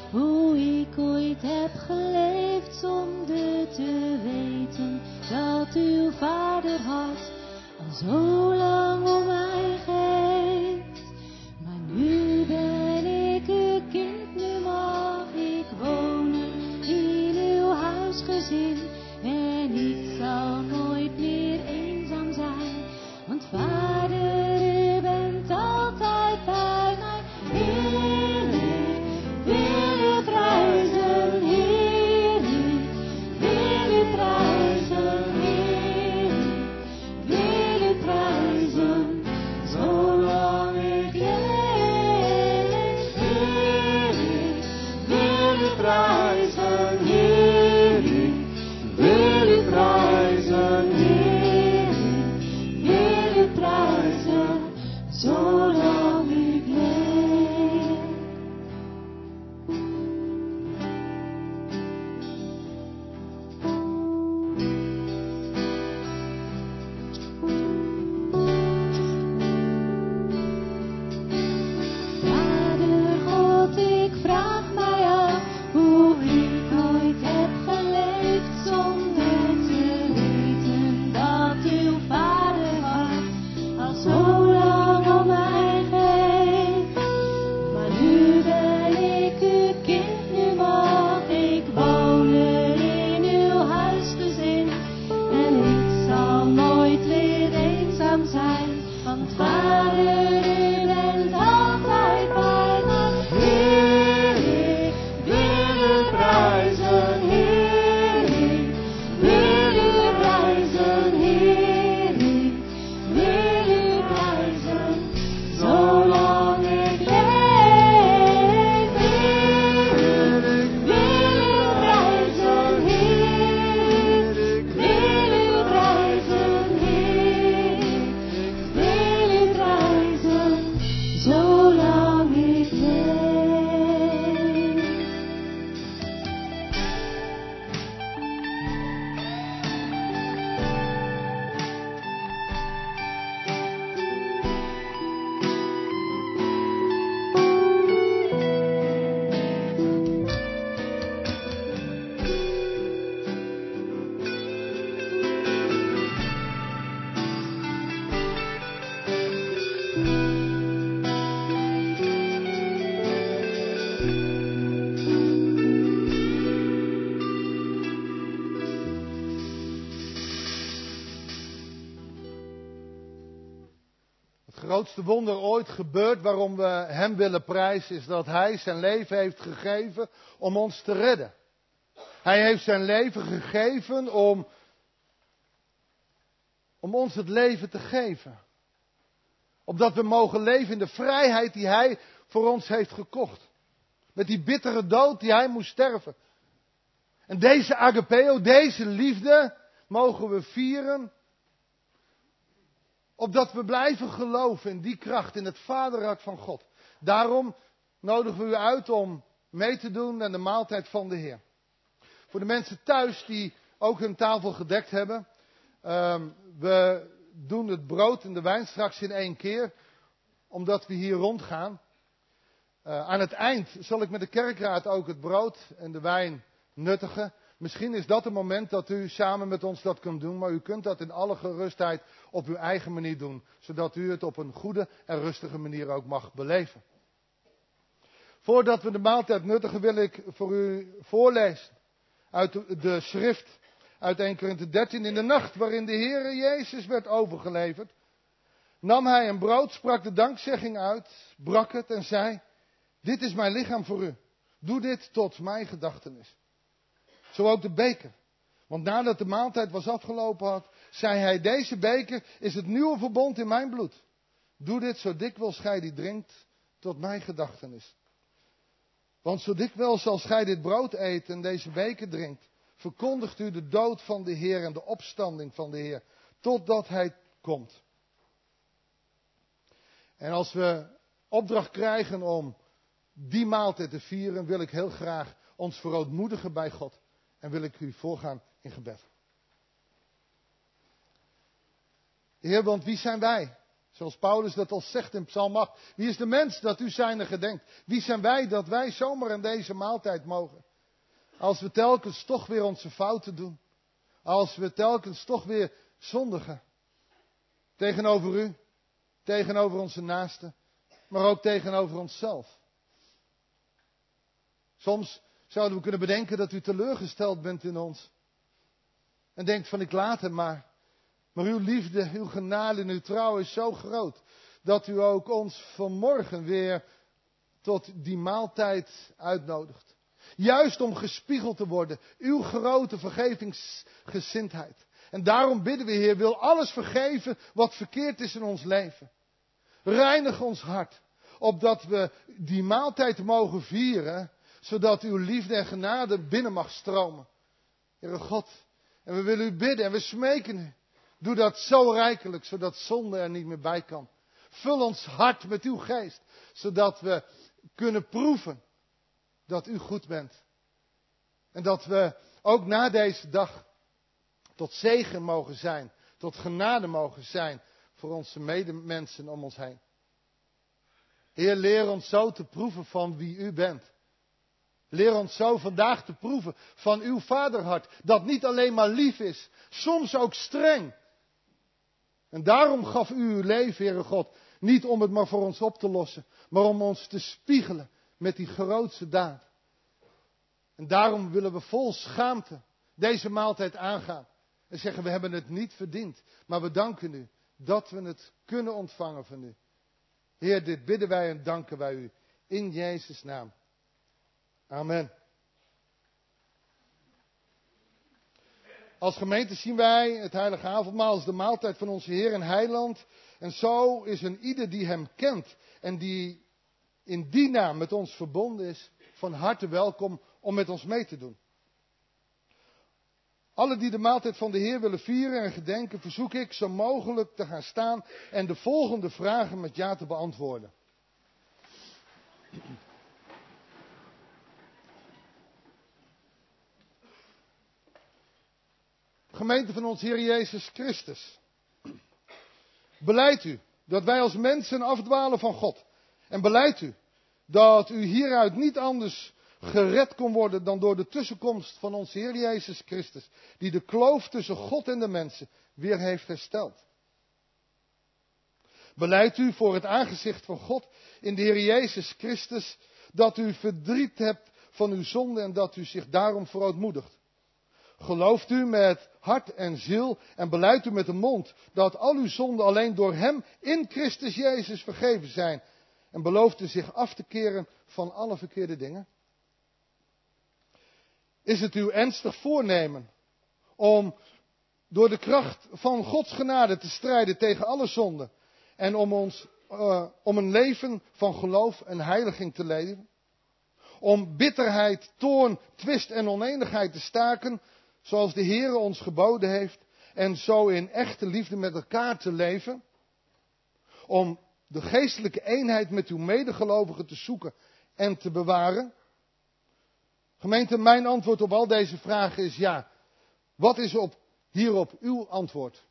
hoe ik ooit heb geleefd zonder te weten dat uw vaderhart al zo lang om mij geeft. Maar nu ben ik uw kind, nu mag ik wonen in uw huisgezin. En ik zal nooit meer eenzaam zijn, want Vader, u bent altijd bij mij. Heer, ik wil u prijzen, Heer, ik wil u prijzen, Heer, ik wil u prijzen, zolang ik leef. Heer, ik wil u prijzen, Heer, ik wil u prijzen, Heer, ik wil u prijzen, zolang ik leef. Vader God, ik vraag mij af hoe ik ooit heb geleefd zonder te weten dat uw vaderhart al zo lang om mij geeft. Maar nu ben ik uw kind, nu mag ik wonen in uw huisgezin. En ik zal nooit weer eenzaam zijn, want Vader, u bent altijd bij mij. Heer, ik wil u prijzen, Heer, ik wil u prijzen, Heer, ik wil u prijzen, zolang ik leef. Heer, ik wil u prijzen, Heer, ik wil u prijzen, Heer, ik wil u prijzen, zolang ik leef. Het grootste wonder ooit gebeurd waarom we hem willen prijzen is dat hij zijn leven heeft gegeven om ons te redden. Hij heeft zijn leven gegeven om, om ons het leven te geven. Opdat we mogen leven in de vrijheid die hij voor ons heeft gekocht. Met die bittere dood die hij moest sterven. En deze agapeo, deze liefde, mogen we vieren. Opdat we blijven geloven in die kracht, in het vaderhart van God. Daarom nodigen we u uit om mee te doen aan de maaltijd van de Heer. Voor de mensen thuis die ook hun tafel gedekt hebben. Um, we doen het brood en de wijn straks in één keer. Omdat we hier rondgaan. Uh, aan het eind zal ik met de kerkraad ook het brood en de wijn nuttigen. Misschien is dat een moment dat u samen met ons dat kunt doen. Maar u kunt dat in alle gerustheid op uw eigen manier doen. Zodat u het op een goede en rustige manier ook mag beleven. Voordat we de maaltijd nuttigen wil ik voor u voorlezen. Uit de, de schrift uit Eerste Korinthe dertien. In de nacht waarin de Heere Jezus werd overgeleverd. Nam hij een brood, sprak de dankzegging uit. Brak het en zei. Dit is mijn lichaam voor u. Doe dit tot mijn gedachtenis. Zo ook de beker. Want nadat de maaltijd was afgelopen had, zei hij, deze beker is het nieuwe verbond in mijn bloed. Doe dit zo dikwijls gij die drinkt, tot mijn gedachtenis. Want zo dikwijls als gij dit brood eet en deze beker drinkt, verkondigt u de dood van de Heer en de opstanding van de Heer, totdat hij komt. En als we opdracht krijgen om die maaltijd te vieren, wil ik heel graag ons verootmoedigen bij God. En wil ik u voorgaan in gebed. Heer, want wie zijn wij? Zoals Paulus dat al zegt in Psalm acht. Wie is de mens dat u zijne gedenkt? Wie zijn wij dat wij zomaar aan deze maaltijd mogen? Als we telkens toch weer onze fouten doen. Als we telkens toch weer zondigen. Tegenover u. Tegenover onze naasten. Maar ook tegenover onszelf. Soms zouden we kunnen bedenken dat u teleurgesteld bent in ons. En denkt van ik laat hem maar. Maar uw liefde, uw genade en uw trouw is zo groot. Dat u ook ons vanmorgen weer tot die maaltijd uitnodigt. Juist om gespiegeld te worden. Uw grote vergevingsgezindheid. En daarom bidden we, Heer, wil alles vergeven wat verkeerd is in ons leven. Reinig ons hart. Opdat we die maaltijd mogen vieren. Zodat uw liefde en genade binnen mag stromen. Heere God. En we willen u bidden en we smeken u. Doe dat zo rijkelijk, zodat zonde er niet meer bij kan. Vul ons hart met uw geest. Zodat we kunnen proeven dat u goed bent. En dat we ook na deze dag tot zegen mogen zijn. Tot genade mogen zijn voor onze medemensen om ons heen. Heer, leer ons zo te proeven van wie u bent. Leer ons zo vandaag te proeven van uw vaderhart. Dat niet alleen maar lief is, soms ook streng. En daarom gaf u uw leven, Heere God. Niet om het maar voor ons op te lossen, maar om ons te spiegelen met die grootste daad. En daarom willen we vol schaamte deze maaltijd aangaan. En zeggen we hebben het niet verdiend. Maar we danken u dat we het kunnen ontvangen van u. Heer, dit bidden wij en danken wij u. In Jezus' naam. Amen. Als gemeente zien wij het heilige avondmaal als de maaltijd van onze Heer en Heiland. En zo is een ieder die hem kent en die in die naam met ons verbonden is, van harte welkom om met ons mee te doen. Alle die de maaltijd van de Heer willen vieren en gedenken, verzoek ik zo mogelijk te gaan staan en de volgende vragen met ja te beantwoorden. Gemeente van ons Heer Jezus Christus. Beleidt u dat wij als mensen afdwalen van God. En beleidt u dat u hieruit niet anders gered kon worden dan door de tussenkomst van ons Heer Jezus Christus. Die de kloof tussen God en de mensen weer heeft hersteld. Beleidt u voor het aangezicht van God in de Heer Jezus Christus dat u verdriet hebt van uw zonde en dat u zich daarom verootmoedigt. Gelooft u met hart en ziel en beleidt u met de mond dat al uw zonden alleen door hem in Christus Jezus vergeven zijn. En belooft u zich af te keren van alle verkeerde dingen? Is het uw ernstig voornemen om door de kracht van Gods genade te strijden tegen alle zonden en om, ons, uh, om een leven van geloof en heiliging te leven? Om bitterheid, toorn, twist en oneenigheid te staken, zoals de Heere ons geboden heeft, en zo in echte liefde met elkaar te leven? Om de geestelijke eenheid met uw medegelovigen te zoeken en te bewaren? Gemeente, mijn antwoord op al deze vragen is ja. Wat is op, hierop uw antwoord?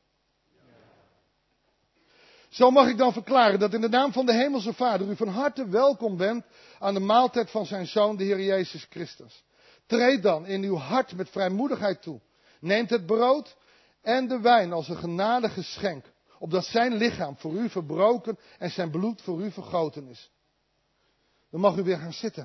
Zo mag ik dan verklaren dat in de naam van de Hemelse Vader u van harte welkom bent aan de maaltijd van zijn Zoon, de Heer Jezus Christus. Treed dan in uw hart met vrijmoedigheid toe. Neemt het brood en de wijn als een genadig geschenk, opdat zijn lichaam voor u verbroken en zijn bloed voor u vergoten is. Dan mag u weer gaan zitten.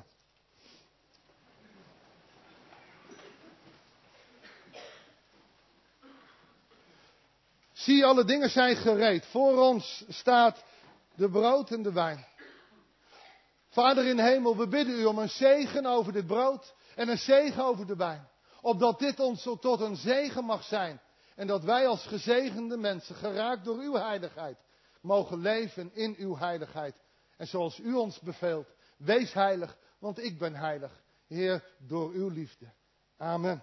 Zie, alle dingen zijn gereed. Voor ons staat de brood en de wijn. Vader in de hemel, we bidden u om een zegen over dit brood en een zegen over de wijn. Opdat dit ons tot een zegen mag zijn. En dat wij als gezegende mensen, geraakt door uw heiligheid, mogen leven in uw heiligheid. En zoals u ons beveelt, wees heilig, want ik ben heilig. Heer, door uw liefde. Amen.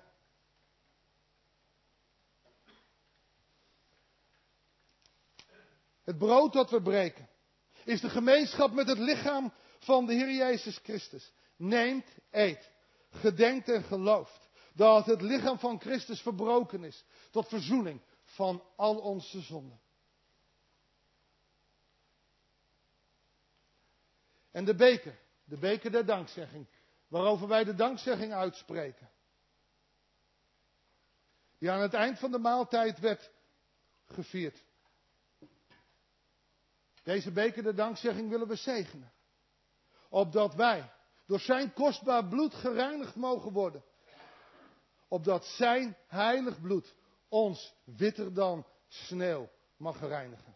Het brood dat we breken is de gemeenschap met het lichaam van de Heer Jezus Christus. Neemt, eet, gedenkt en gelooft dat het lichaam van Christus verbroken is tot verzoening van al onze zonden. En de beker, de beker der dankzegging, waarover wij de dankzegging uitspreken. Die aan het eind van de maaltijd werd gevierd. Deze beker der dankzegging willen we zegenen. Opdat wij door zijn kostbaar bloed gereinigd mogen worden. Opdat zijn heilig bloed ons witter dan sneeuw mag reinigen.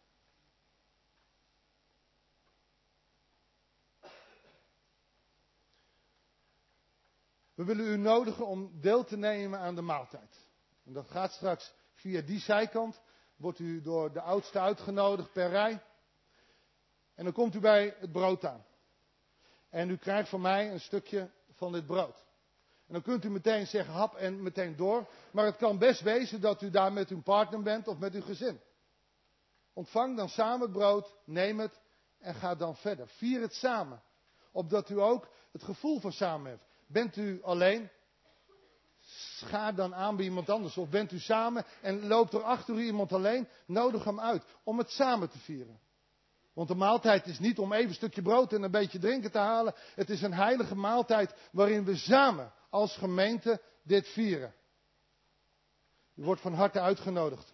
We willen u nodigen om deel te nemen aan de maaltijd. En dat gaat straks via die zijkant. Wordt u door de oudste uitgenodigd per rij. En dan komt u bij het brood aan. En u krijgt van mij een stukje van dit brood. En dan kunt u meteen zeggen hap en meteen door. Maar het kan best wezen dat u daar met uw partner bent of met uw gezin. Ontvang dan samen het brood, neem het en ga dan verder. Vier het samen. Opdat u ook het gevoel van samen heeft. Bent u alleen? Schaar dan aan bij iemand anders. Of bent u samen en loopt er achter u iemand alleen? Nodig hem uit om het samen te vieren. Want de maaltijd is niet om even een stukje brood en een beetje drinken te halen. Het is een heilige maaltijd waarin we samen als gemeente dit vieren. U wordt van harte uitgenodigd.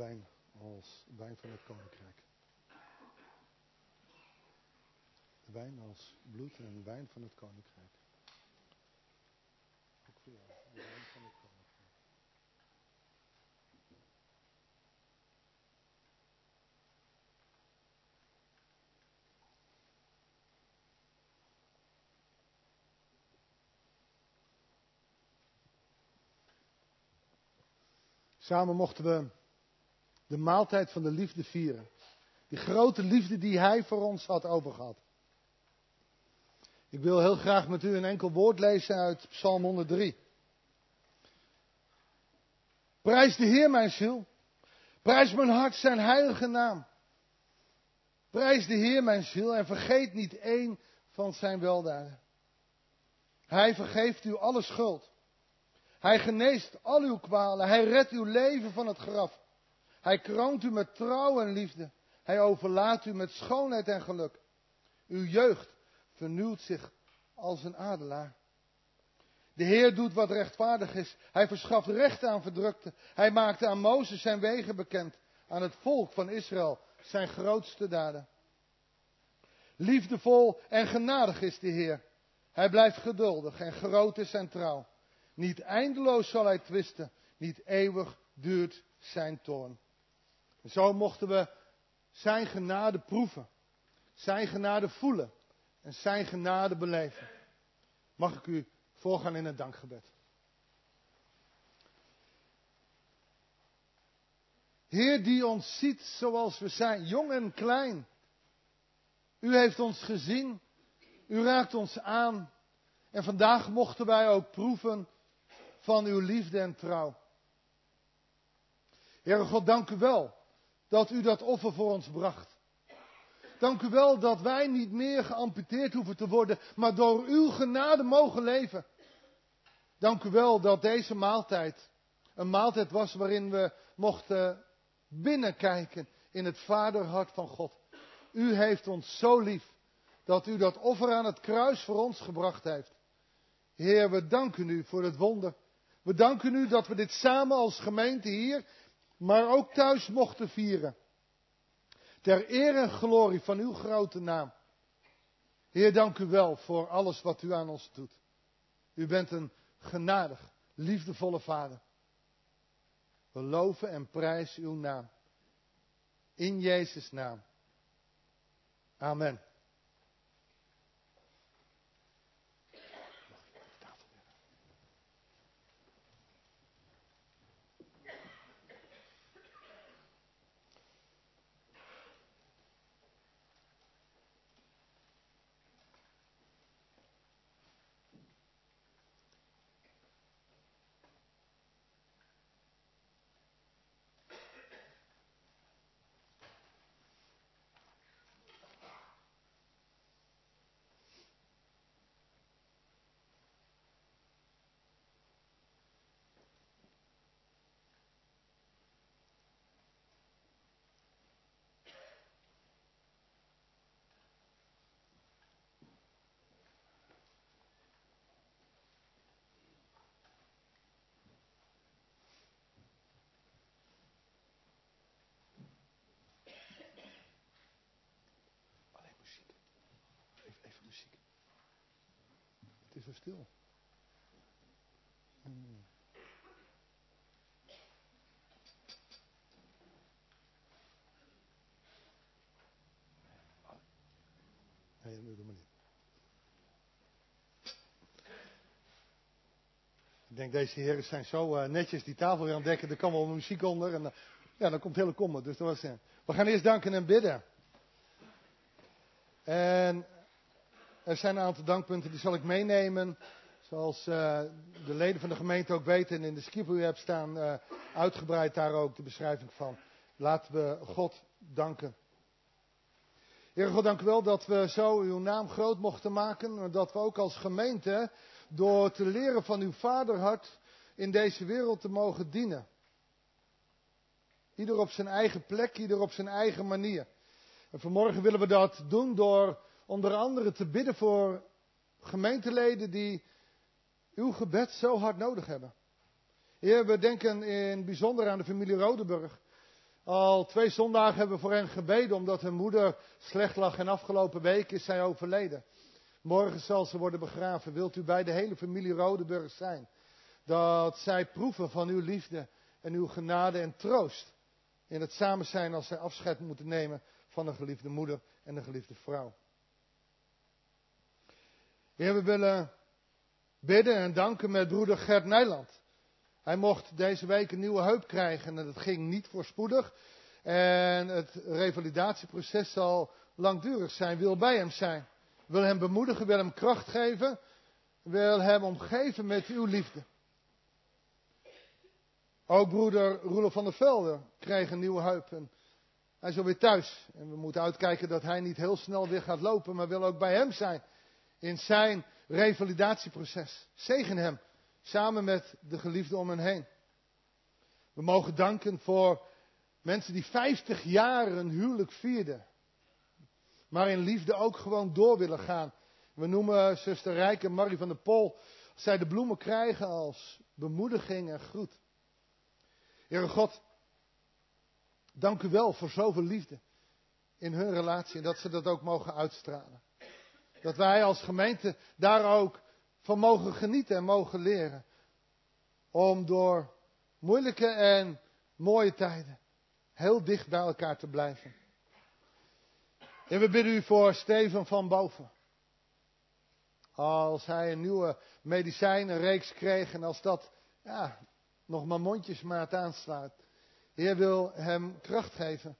wijn als wijn van het koninkrijk. De wijn als bloed en wijn van het koninkrijk. Ook voor jou, de wijn van het koninkrijk. Samen mochten we de maaltijd van de liefde vieren. Die grote liefde die Hij voor ons had overgehad. Ik wil heel graag met u een enkel woord lezen uit Psalm honderddrie. Prijs de Heer mijn ziel. Prijs mijn hart zijn heilige naam. Prijs de Heer mijn ziel en vergeet niet één van zijn weldaden. Hij vergeeft u alle schuld. Hij geneest al uw kwalen. Hij redt uw leven van het graf. Hij kroont u met trouw en liefde. Hij overlaadt u met schoonheid en geluk. Uw jeugd vernieuwt zich als een adelaar. De Heer doet wat rechtvaardig is. Hij verschaft recht aan verdrukten. Hij maakte aan Mozes zijn wegen bekend. Aan het volk van Israël zijn grootste daden. Liefdevol en genadig is de Heer. Hij blijft geduldig en groot is zijn trouw. Niet eindeloos zal hij twisten. Niet eeuwig duurt zijn toorn. En zo mochten we zijn genade proeven. Zijn genade voelen. En zijn genade beleven. Mag ik u voorgaan in het dankgebed. Heer die ons ziet zoals we zijn. Jong en klein. U heeft ons gezien. U raakt ons aan. En vandaag mochten wij ook proeven van uw liefde en trouw. Heere God, dank u wel dat u dat offer voor ons bracht. Dank u wel dat wij niet meer geamputeerd hoeven te worden, maar door uw genade mogen leven. Dank u wel dat deze maaltijd een maaltijd was waarin we mochten binnenkijken in het vaderhart van God. U heeft ons zo lief dat u dat offer aan het kruis voor ons gebracht heeft. Heer, we danken u voor het wonder. We danken u dat we dit samen als gemeente hier, maar ook thuis mochten vieren. Ter eer en glorie van uw grote naam. Heer, dank u wel voor alles wat u aan ons doet. U bent een genadig, liefdevolle Vader. We loven en prijzen uw naam. In Jezus' naam. Amen. Het is zo stil. Hmm. Nee, dat doe maar niet. Ik denk, deze heren zijn zo uh, netjes die tafel weer aan het dekken. Er kan wel muziek onder. En uh, ja, dan komt hele kommer. Dus dat was, uh, we gaan eerst danken en bidden. En er zijn een aantal dankpunten, die zal ik meenemen. Zoals uh, de leden van de gemeente ook weten. En in de Skipper-app staan uh, uitgebreid daar ook de beschrijving van. Laten we God danken. Heer God, dank u wel dat we zo uw naam groot mochten maken. En dat we ook als gemeente, door te leren van uw vaderhart, in deze wereld te mogen dienen. Ieder op zijn eigen plek, ieder op zijn eigen manier. En vanmorgen willen we dat doen door onder andere te bidden voor gemeenteleden die uw gebed zo hard nodig hebben. Heer, we denken in bijzonder aan de familie Rodenburg. Al twee zondagen hebben we voor hen gebeden omdat hun moeder slecht lag en afgelopen week is zij overleden. Morgen zal ze worden begraven. Wilt u bij de hele familie Rodenburg zijn? Dat zij proeven van uw liefde en uw genade en troost in het samen zijn als zij afscheid moeten nemen van een geliefde moeder en een geliefde vrouw. Heer, we willen bidden en danken met broeder Gert Nijland. Hij mocht deze week een nieuwe heup krijgen en dat ging niet voorspoedig. En het revalidatieproces zal langdurig zijn, wil bij hem zijn. Wil hem bemoedigen, wil hem kracht geven. Wil hem omgeven met uw liefde. Ook broeder Roelof van der Velde kreeg een nieuwe heup. En hij is alweer thuis. En we moeten uitkijken dat hij niet heel snel weer gaat lopen. Maar wil ook bij hem zijn. In zijn revalidatieproces. Zegen hem. Samen met de geliefde om hen heen. We mogen danken voor mensen die vijftig jaar een huwelijk vierden. Maar in liefde ook gewoon door willen gaan. We noemen zuster Rijk en Marie van der Pol. Als zij de bloemen krijgen als bemoediging en groet. Heere God, dank u wel voor zoveel liefde in hun relatie. En dat ze dat ook mogen uitstralen. Dat wij als gemeente daar ook van mogen genieten en mogen leren. Om door moeilijke en mooie tijden heel dicht bij elkaar te blijven. En we bidden u voor Steven van Boven. Als hij een nieuwe medicijnenreeks kreeg en als dat ja, nog maar mondjesmaat aanslaat. De Heer wil hem kracht geven.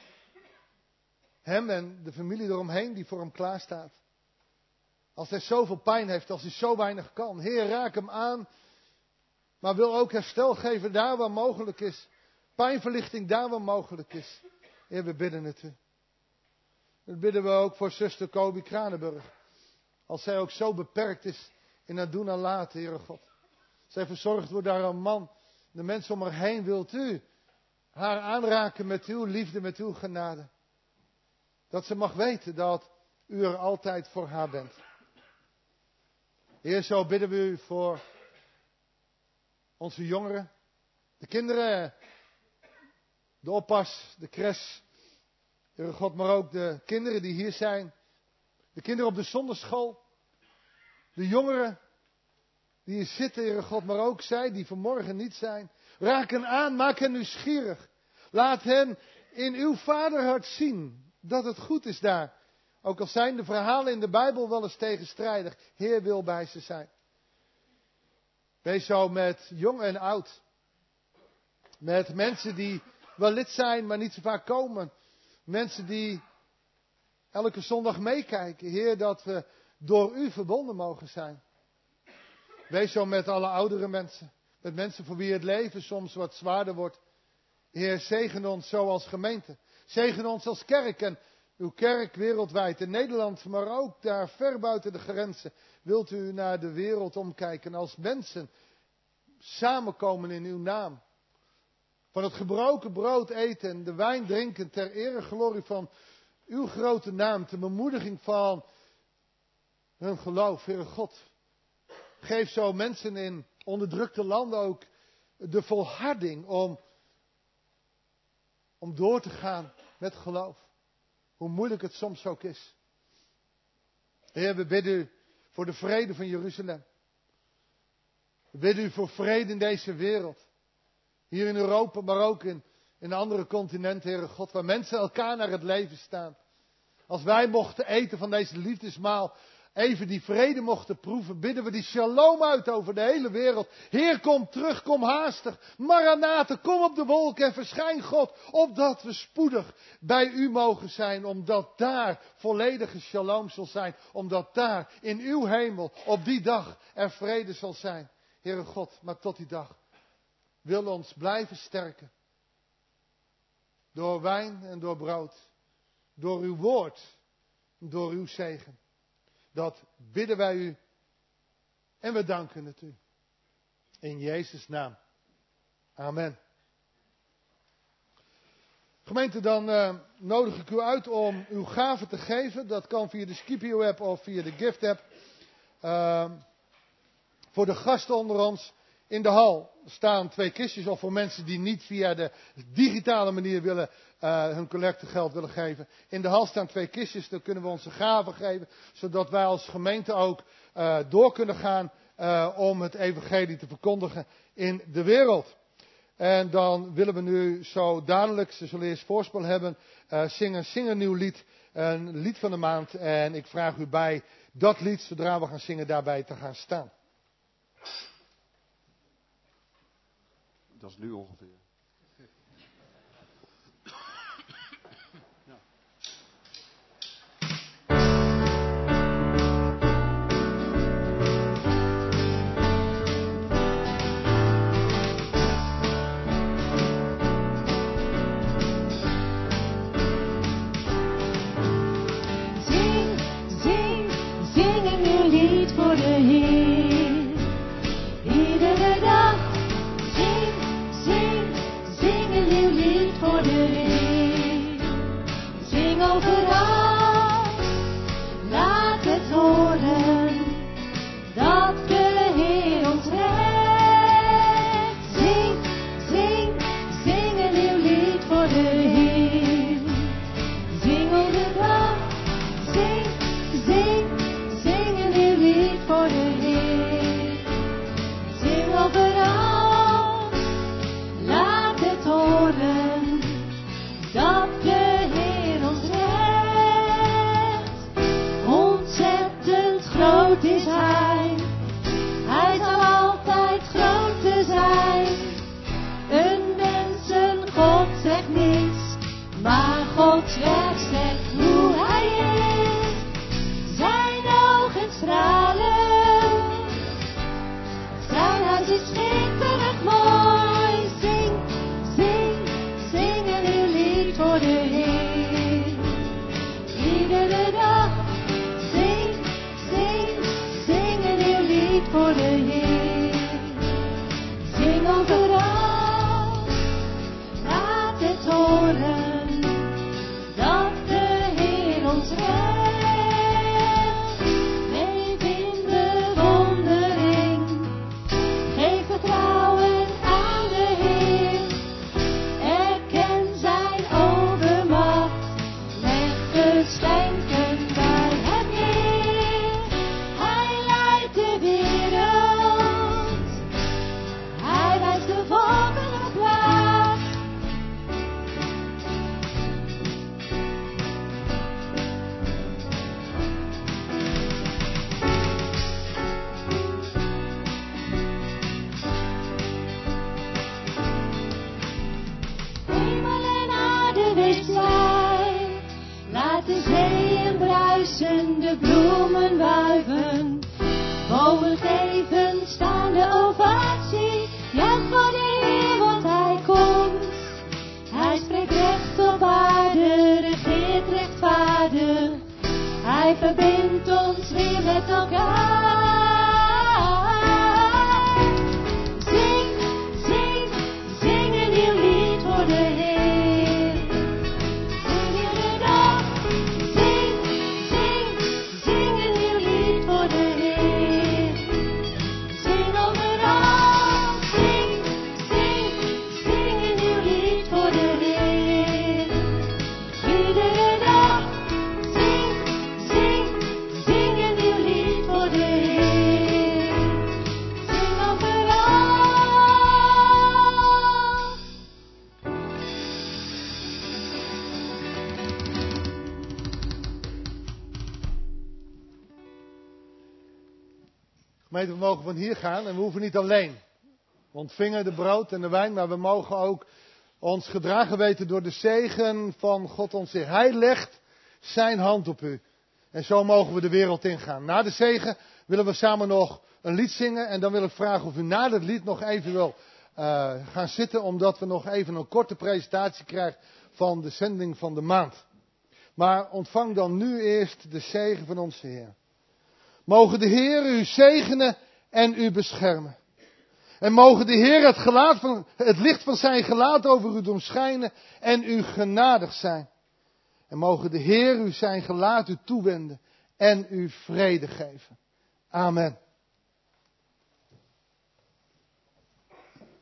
Hem en de familie eromheen die voor hem klaarstaat. Als hij zoveel pijn heeft, als hij zo weinig kan. Heer, raak hem aan. Maar wil ook herstel geven daar waar mogelijk is. Pijnverlichting daar waar mogelijk is. Heer, we bidden het u. Dat bidden we ook voor zuster Kobi Kranenburg. Als zij ook zo beperkt is in het doen en laten, Heere God. Zij verzorgd wordt daar een man. De mensen om haar heen, wilt u haar aanraken met uw liefde, met uw genade. Dat ze mag weten dat u er altijd voor haar bent. Heer, zo bidden we u voor onze jongeren, de kinderen, de oppas, de crash. Heere God, maar ook de kinderen die hier zijn. De kinderen op de zonderschool. De jongeren die hier zitten, Heere God, maar ook zij die vanmorgen niet zijn. Raak hen aan, maak hen nieuwsgierig. Laat hen in uw vaderhart zien dat het goed is daar. Ook al zijn de verhalen in de Bijbel wel eens tegenstrijdig. Heer wil bij ze zijn. Wees zo met jong en oud. Met mensen die wel lid zijn, maar niet zo vaak komen. Mensen die elke zondag meekijken. Heer, dat we door u verbonden mogen zijn. Wees zo met alle oudere mensen. Met mensen voor wie het leven soms wat zwaarder wordt. Heer, zegen ons zo als gemeente. Zegen ons als kerk en uw kerk wereldwijd in Nederland, maar ook daar ver buiten de grenzen. Wilt u naar de wereld omkijken als mensen samenkomen in uw naam. Van het gebroken brood eten en de wijn drinken ter ere en glorie van uw grote naam. Ter bemoediging van hun geloof, Heere God. Geef zo mensen in onderdrukte landen ook de volharding om, om door te gaan met geloof. Hoe moeilijk het soms ook is. Heer, we bidden u voor de vrede van Jeruzalem. We bidden u voor vrede in deze wereld. Hier in Europa, maar ook in, in andere continenten, Heere God. Waar mensen elkaar naar het leven staan. Als wij mochten eten van deze liefdesmaal. Even die vrede mochten proeven. Bidden we die shalom uit over de hele wereld. Heer, kom terug, kom haastig. Maranatha, kom op de wolk en verschijn God. Opdat we spoedig bij u mogen zijn. Omdat daar volledige shalom zal zijn. Omdat daar in uw hemel op die dag er vrede zal zijn. Heere God, maar tot die dag. Wil ons blijven sterken. Door wijn en door brood. Door uw woord. Door uw zegen. Dat bidden wij u. En we danken het u. In Jezus' naam. Amen. Gemeente, dan uh, nodig ik u uit om uw gaven te geven. Dat kan via de Scipio app of via de Gift app. Uh, voor de gasten onder ons in de hal. staan twee kistjes, of voor mensen die niet via de digitale manier willen, uh, hun collectegeld willen geven. In de hal staan twee kistjes, daar kunnen we onze gaven geven, zodat wij als gemeente ook uh, door kunnen gaan uh, om het evangelie te verkondigen in de wereld. En dan willen we nu zo dadelijk, ze zullen eerst voorspel hebben, uh, zingen, zing een nieuw lied, een lied van de maand. En ik vraag u bij dat lied, zodra we gaan zingen, daarbij te gaan staan. Dat is nu ongeveer. We mogen van hier gaan en we hoeven niet alleen. We ontvingen de brood en de wijn, maar we mogen ook ons gedragen weten door de zegen van God ons Heer. Hij legt zijn hand op u. En zo mogen we de wereld ingaan. Na de zegen willen we samen nog een lied zingen. En dan wil ik vragen of u na dat lied nog even wil uh, gaan zitten. Omdat we nog even een korte presentatie krijgen van de zending van de maand. Maar ontvang dan nu eerst de zegen van onze Heer. Mogen de Heer u zegenen en u beschermen. En mogen de Heer het, gelaat van, het licht van zijn gelaat over u doen schijnen en u genadig zijn. En mogen de Heer u zijn gelaat u toewenden en u vrede geven. Amen.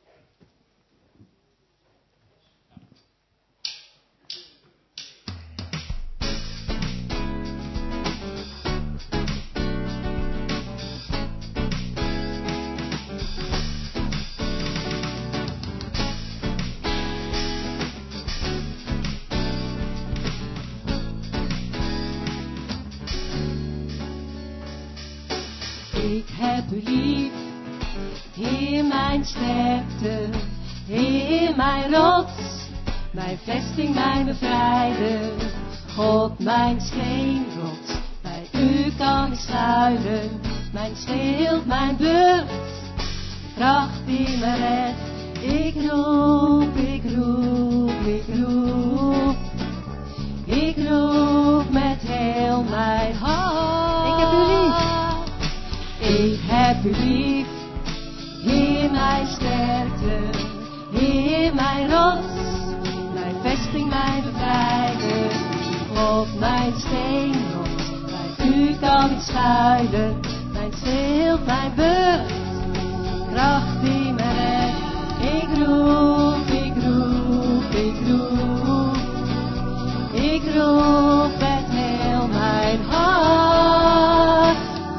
heb u lief, Heer mijn sterkte, Heer mijn rots, mijn vesting, mijn bevrijder, God mijn steenrots, bij u kan ik schuilen, mijn schild, mijn burcht, kracht die me redt. Ik roep, ik roep, ik roep, ik roep met heel mijn hart. Ik heb u lief, ik heb u lief, Heer mijn sterkte, Heer mijn rots, mijn vesting, mijn bevrijder, God mijn steenrots, bij u kan ik schuilen, mijn schild, mijn burcht, kracht die me redt. Ik roep, ik roep, ik roep, ik roep met heel mijn hart.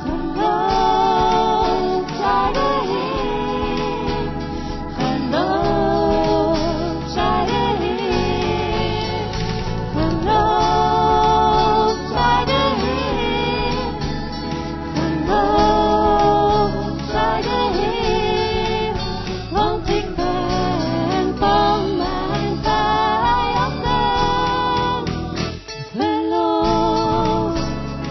Geloof zij de Heer, geloof zij de Heer, geloof zij de Heer, geloof zij de Heer, want ik ben van mijn vijanden verlost.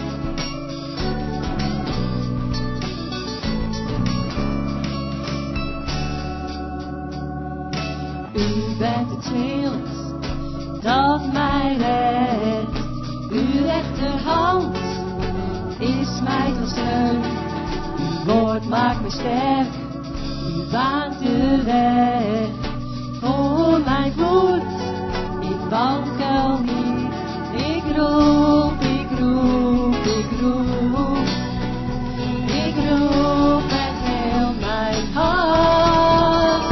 U bent het schild dat mij redt, uw rechterhand is mij tot steun, uw woord maakt me sterk, u baant de weg voor mijn voet, ik wankel niet, ik roep, ik roep, ik roep, ik roep met heel mijn hart.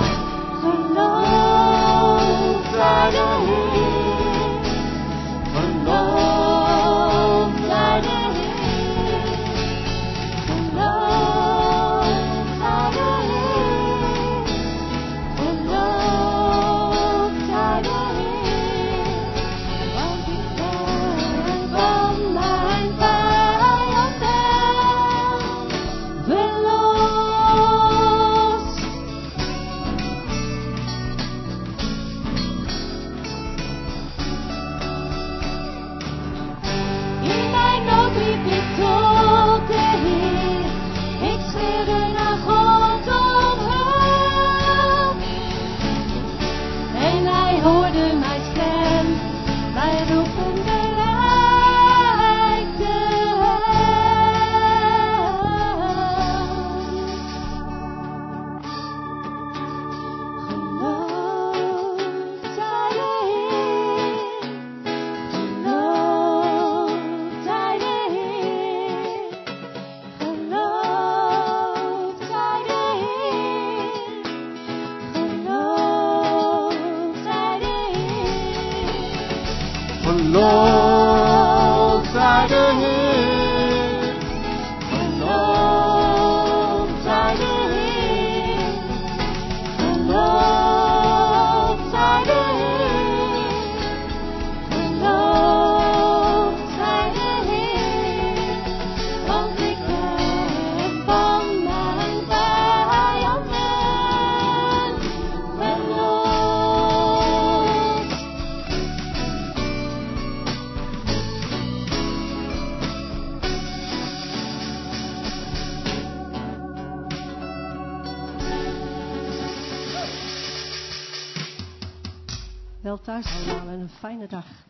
Geloof zij de Heer, geloof zij de Heer, geloof zij de Heer, geloof zij de Heer, want ik ben van mijn vijanden verlost. In mijn nood riep ik tot de Heer, ik schreeuwde naar God om hulp. En hij hoorde mijn stem, mij roepen bereikte Geloof zij de Heer, geloof zij de Heer, geloof zij de Heer, geloof zij de Heer, Geloof zij de Heer, geloof zij de Heer, geloof zij de Heer, geloof zij de Heer, want ik ben van mijn vijanden verlost. Wel thuis allemaal en een fijne dag.